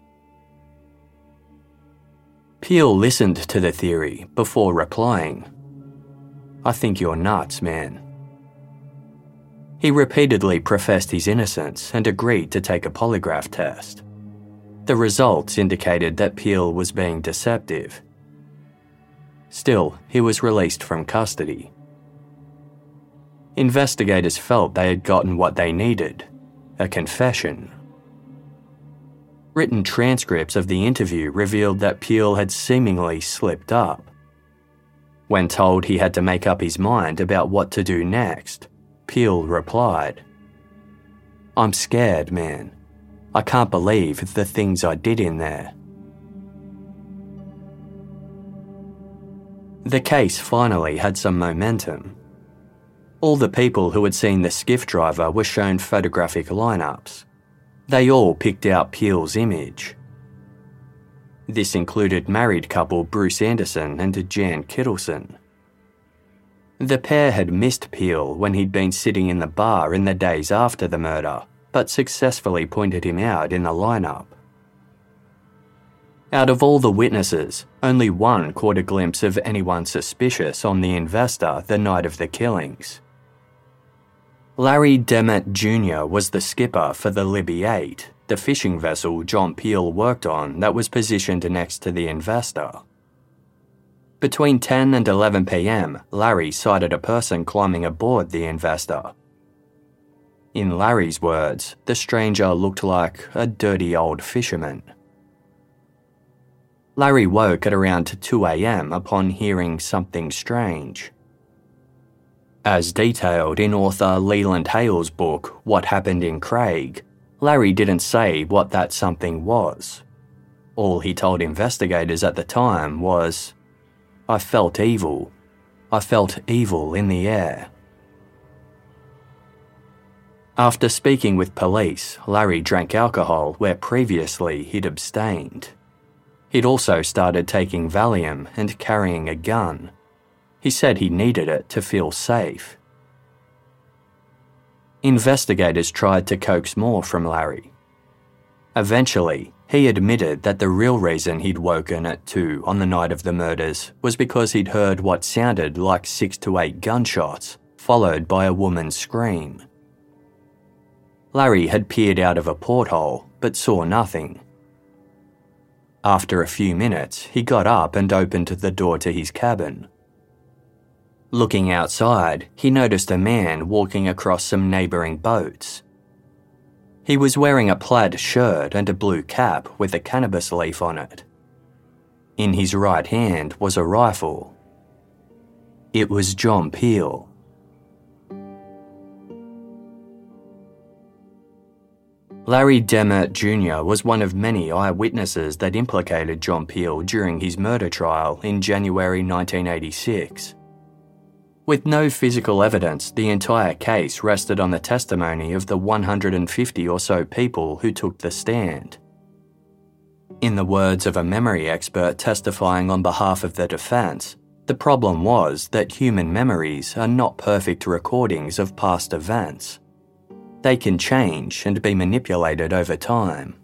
Peel listened to the theory before replying, "I think you're nuts, man." He repeatedly professed his innocence and agreed to take a polygraph test. The results indicated that Peel was being deceptive. Still, he was released from custody. Investigators felt they had gotten what they needed, a confession. Written transcripts of the interview revealed that Peel had seemingly slipped up. When told he had to make up his mind about what to do next, Peel replied, "I'm scared, man. I can't believe the things I did in there." The case finally had some momentum. All the people who had seen the skiff driver were shown photographic lineups. They all picked out Peel's image. This included married couple Bruce Anderson and Jan Kittleson. The pair had missed Peel when he'd been sitting in the bar in the days after the murder, but successfully pointed him out in the lineup. Out of all the witnesses, only one caught a glimpse of anyone suspicious on the Investor the night of the killings. Larry Dement Jr. was the skipper for the Libby 8, the fishing vessel John Peel worked on that was positioned next to the Investor. Between 10 and 11 p.m, Larry sighted a person climbing aboard the Investor. In Larry's words, the stranger looked like a dirty old fisherman. Larry woke at around 2 a.m. upon hearing something strange. As detailed in author Leland Hale's book, What Happened in Craig, Larry didn't say what that something was. All he told investigators at the time was, "I felt evil. I felt evil in the air." After speaking with police, Larry drank alcohol where previously he'd abstained. He'd also started taking Valium and carrying a gun. He said he needed it to feel safe. Investigators tried to coax more from Larry. Eventually, he admitted that the real reason he'd woken at 2 on the night of the murders was because he'd heard what sounded like 6 to 8 gunshots, followed by a woman's scream. Larry had peered out of a porthole, but saw nothing. After a few minutes, he got up and opened the door to his cabin. Looking outside, he noticed a man walking across some neighbouring boats. He was wearing a plaid shirt and a blue cap with a cannabis leaf on it. In his right hand was a rifle. It was John Peel. Larry Dement Jr. was one of many eyewitnesses that implicated John Peel during his murder trial in January 1986. With no physical evidence, the entire case rested on the testimony of the 150 or so people who took the stand. In the words of a memory expert testifying on behalf of the defence, The problem was that human memories are not perfect recordings of past events. They can change and be manipulated over time.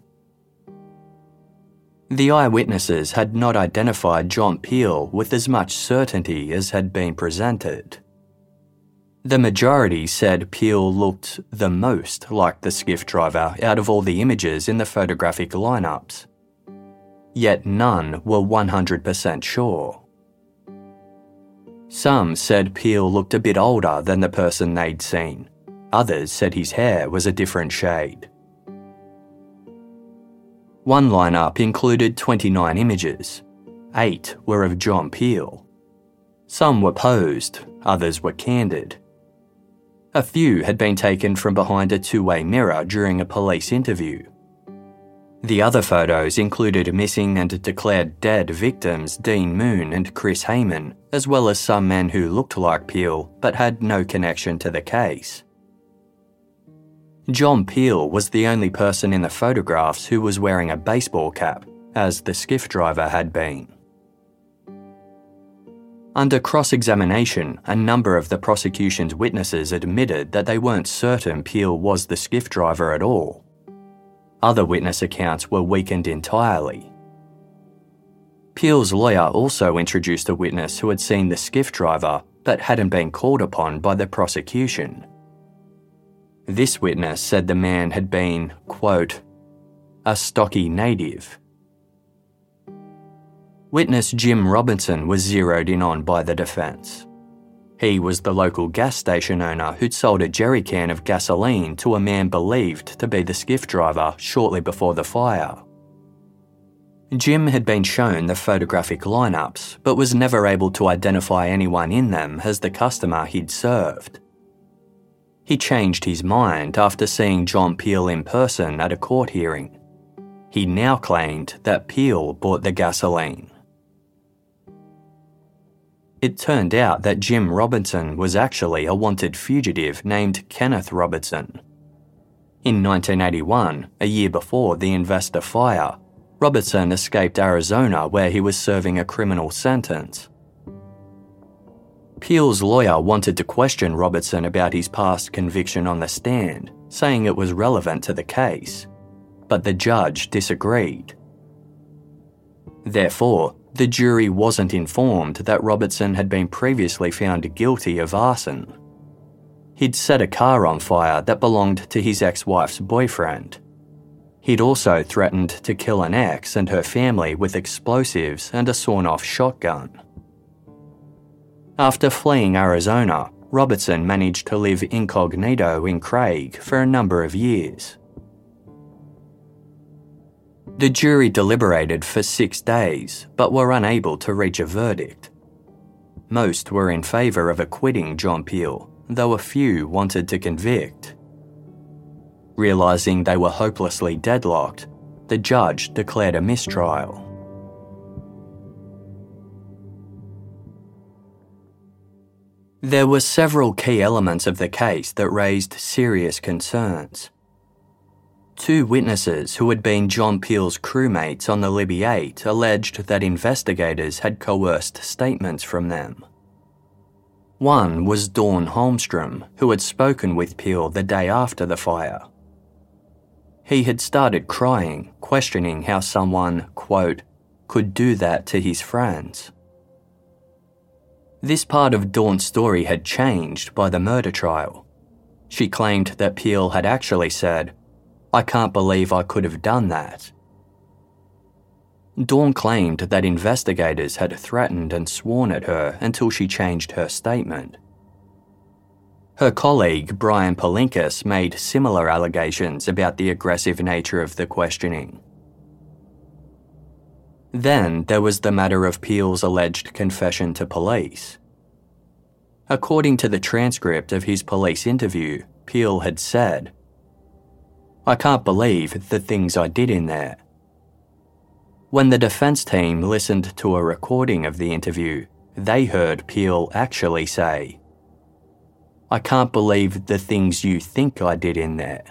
The eyewitnesses had not identified John Peel with as much certainty as had been presented. The majority said Peel looked the most like the skiff driver out of all the images in the photographic lineups. Yet none were 100% sure. Some said Peel looked a bit older than the person they'd seen. Others said his hair was a different shade. One lineup included 29 images. 8 were of John Peel. Some were posed, others were candid. A few had been taken from behind a two-way mirror during a police interview. The other photos included missing and declared dead victims Dean Moon and Chris Heyman, as well as some men who looked like Peel but had no connection to the case. John Peel was the only person in the photographs who was wearing a baseball cap, as the skiff driver had been. Under cross-examination, a number of the prosecution's witnesses admitted that they weren't certain Peel was the skiff driver at all. Other witness accounts were weakened entirely. Peel's lawyer also introduced a witness who had seen the skiff driver but hadn't been called upon by the prosecution. This witness said the man had been, quote, a stocky native. Witness Jim Robinson was zeroed in on by the defence. He was the local gas station owner who'd sold a jerry can of gasoline to a man believed to be the skiff driver shortly before the fire. Jim had been shown the photographic lineups, but was never able to identify anyone in them as the customer he'd served. He changed his mind after seeing John Peel in person at a court hearing. He now claimed that Peel bought the gasoline. It turned out that Jim Robinson was actually a wanted fugitive named Kenneth Robertson. In 1981, a year before the Investor fire, Robertson escaped Arizona where he was serving a criminal sentence. Peel's lawyer wanted to question Robertson about his past conviction on the stand, saying it was relevant to the case, but the judge disagreed. Therefore, the jury wasn't informed that Robertson had been previously found guilty of arson. He'd set a car on fire that belonged to his ex-wife's boyfriend. He'd also threatened to kill an ex and her family with explosives and a sawn-off shotgun. After fleeing Arizona, Robertson managed to live incognito in Craig for a number of years. The jury deliberated for 6 days, but were unable to reach a verdict. Most were in favour of acquitting John Peel, though a few wanted to convict. Realising they were hopelessly deadlocked, the judge declared a mistrial. There were several key elements of the case that raised serious concerns. 2 witnesses who had been John Peel's crewmates on the Libby 8 alleged that investigators had coerced statements from them. One was Dawn Holmstrom, who had spoken with Peel the day after the fire. He had started crying, questioning how someone, quote, could do that to his friends. This part of Dawn's story had changed by the murder trial. She claimed that Peel had actually said, I can't believe I could have done that. Dawn claimed that investigators had threatened and sworn at her until she changed her statement. Her colleague, Brian Palinkas, made similar allegations about the aggressive nature of the questioning. Then there was the matter of Peel's alleged confession to police. According to the transcript of his police interview, Peel had said, I can't believe the things I did in there. When the defence team listened to a recording of the interview, they heard Peel actually say, I can't believe the things you think I did in there.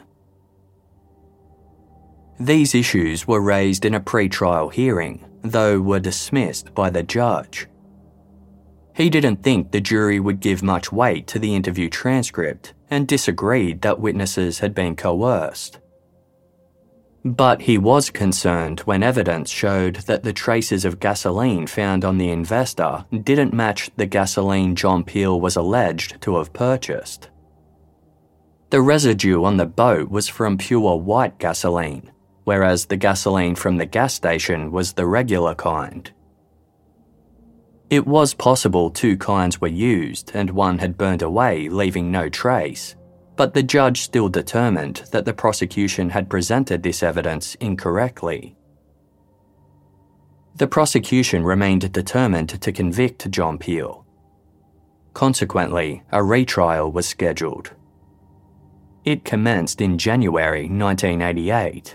These issues were raised in a pre-trial hearing, though were dismissed by the judge. He didn't think the jury would give much weight to the interview transcript and disagreed that witnesses had been coerced. But he was concerned when evidence showed that the traces of gasoline found on the investor didn't match the gasoline John Peel was alleged to have purchased. The residue on the boat was from pure white gasoline, whereas the gasoline from the gas station was the regular kind. It was possible two kinds were used and one had burned away, leaving no trace, but the judge still determined that the prosecution had presented this evidence incorrectly. The prosecution remained determined to convict John Peel. Consequently, a retrial was scheduled. It commenced in January 1988.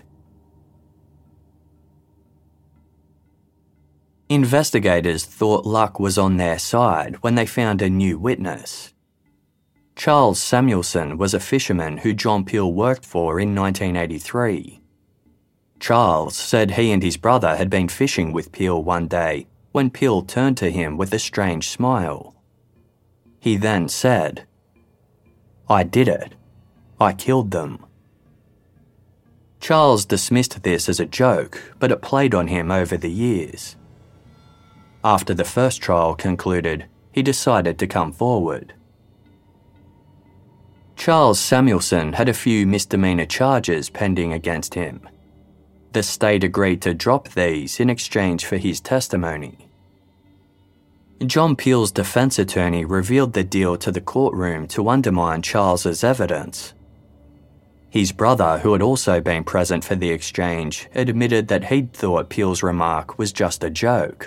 Investigators thought luck was on their side when they found a new witness. Charles Samuelson was a fisherman who John Peel worked for in 1983. Charles said he and his brother had been fishing with Peel one day when Peel turned to him with a strange smile. He then said, "I did it. I killed them." Charles dismissed this as a joke, but it played on him over the years. After the first trial concluded, he decided to come forward. Charles Samuelson had a few misdemeanor charges pending against him. The state agreed to drop these in exchange for his testimony. John Peel's defense attorney revealed the deal to the courtroom to undermine Charles's evidence. His brother, who had also been present for the exchange, admitted that he'd thought Peel's remark was just a joke.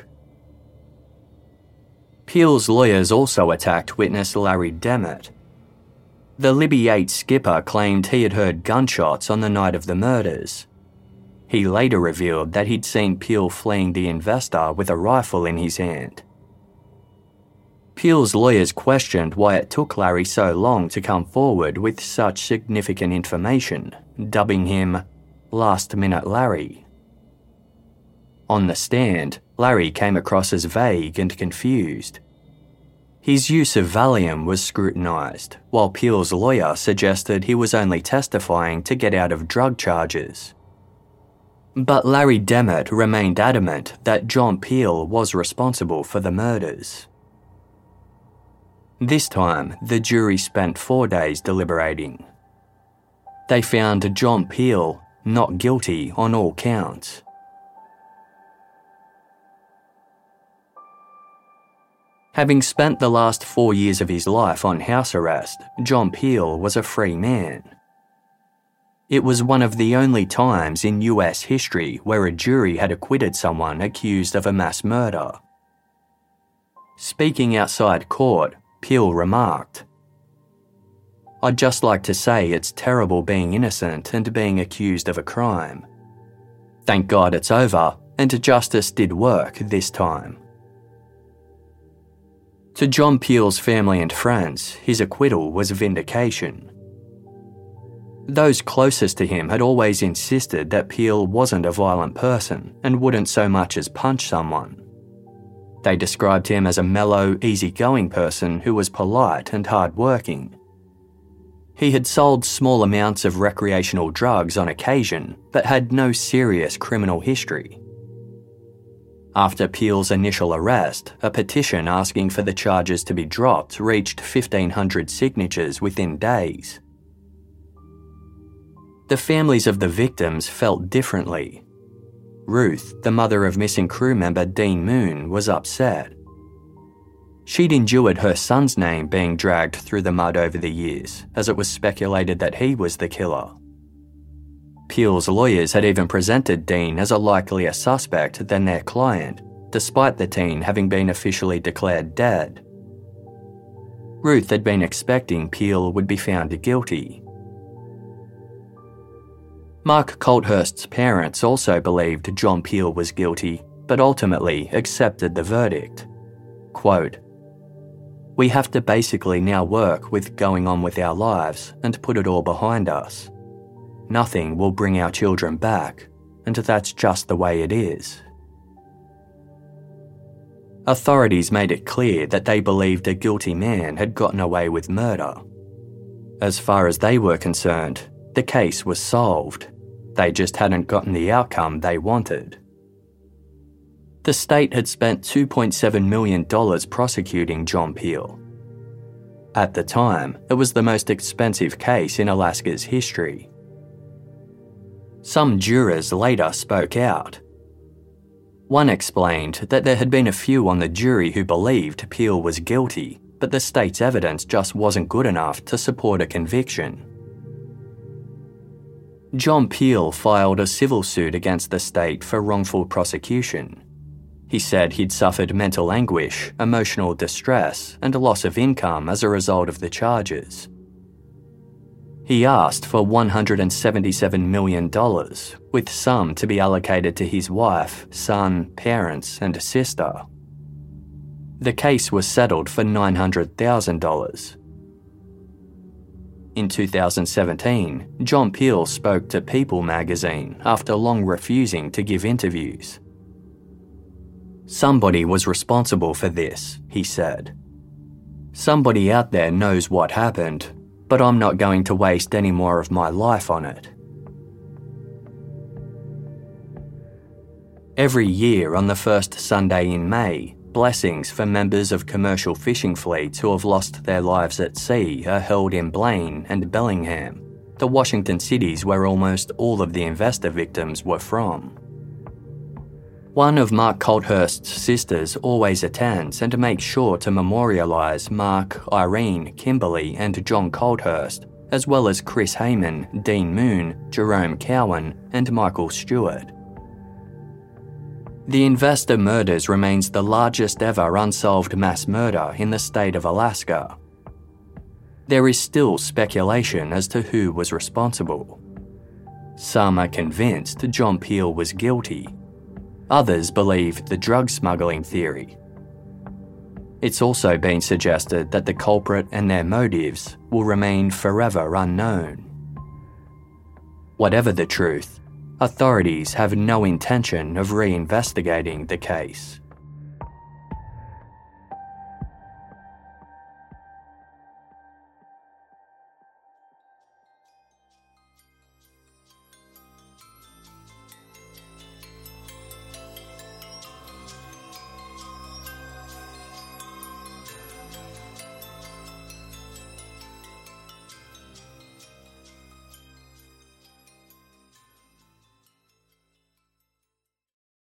Peel's lawyers also attacked witness Larry Demmett. The Libby 8 skipper claimed he had heard gunshots on the night of the murders. He later revealed that he'd seen Peel fleeing the investor with a rifle in his hand. Peel's lawyers questioned why it took Larry so long to come forward with such significant information, dubbing him Last Minute Larry. On the stand, Larry came across as vague and confused. His use of Valium was scrutinised, while Peel's lawyer suggested he was only testifying to get out of drug charges. But Larry Demmett remained adamant that John Peel was responsible for the murders. This time, the jury spent 4 days deliberating. They found John Peel not guilty on all counts. Having spent the last 4 years of his life on house arrest, John Peel was a free man. It was one of the only times in US history where a jury had acquitted someone accused of a mass murder. Speaking outside court, Peel remarked, "I'd just like to say it's terrible being innocent and being accused of a crime. Thank God it's over, and justice did work this time." To John Peel's family and friends, his acquittal was vindication. Those closest to him had always insisted that Peel wasn't a violent person and wouldn't so much as punch someone. They described him as a mellow, easygoing person who was polite and hard-working. He had sold small amounts of recreational drugs on occasion, but had no serious criminal history. After Peel's initial arrest, a petition asking for the charges to be dropped reached 1,500 signatures within days. The families of the victims felt differently. Ruth, the mother of missing crew member Dean Moon, was upset. She'd endured her son's name being dragged through the mud over the years, as it was speculated that he was the killer. Peel's lawyers had even presented Dean as a likelier suspect than their client, despite the teen having been officially declared dead. Ruth had been expecting Peel would be found guilty. Mark Colthurst's parents also believed John Peel was guilty, but ultimately accepted the verdict. Quote, "We have to basically now work with going on with our lives and put it all behind us. Nothing will bring our children back, and that's just the way it is." Authorities made it clear that they believed a guilty man had gotten away with murder. As far as they were concerned, the case was solved. They just hadn't gotten the outcome they wanted. The state had spent $2.7 million prosecuting John Peel. At the time, it was the most expensive case in Alaska's history. Some jurors later spoke out. One explained that there had been a few on the jury who believed Peel was guilty, but the state's evidence just wasn't good enough to support a conviction. John Peel filed a civil suit against the state for wrongful prosecution. He said he'd suffered mental anguish, emotional distress, and a loss of income as a result of the charges. He asked for $177 million, with some to be allocated to his wife, son, parents, and sister. The case was settled for $900,000. In 2017, John Peel spoke to People magazine after long refusing to give interviews. "Somebody was responsible for this," he said. "Somebody out there knows what happened, but I'm not going to waste any more of my life on it." Every year on the first Sunday in May, blessings for members of commercial fishing fleets who have lost their lives at sea are held in Blaine and Bellingham, the Washington cities where almost all of the investor victims were from. One of Mark Colthurst's sisters always attends and makes sure to memorialise Mark, Irene, Kimberly and John Colthurst, as well as Chris Heyman, Dean Moon, Jerome Cowan and Michael Stewart. The Investor Murders remains the largest ever unsolved mass murder in the state of Alaska. There is still speculation as to who was responsible. Some are convinced John Peel was guilty. Others believe the drug smuggling theory. It's also been suggested that the culprit and their motives will remain forever unknown. Whatever the truth, authorities have no intention of reinvestigating the case.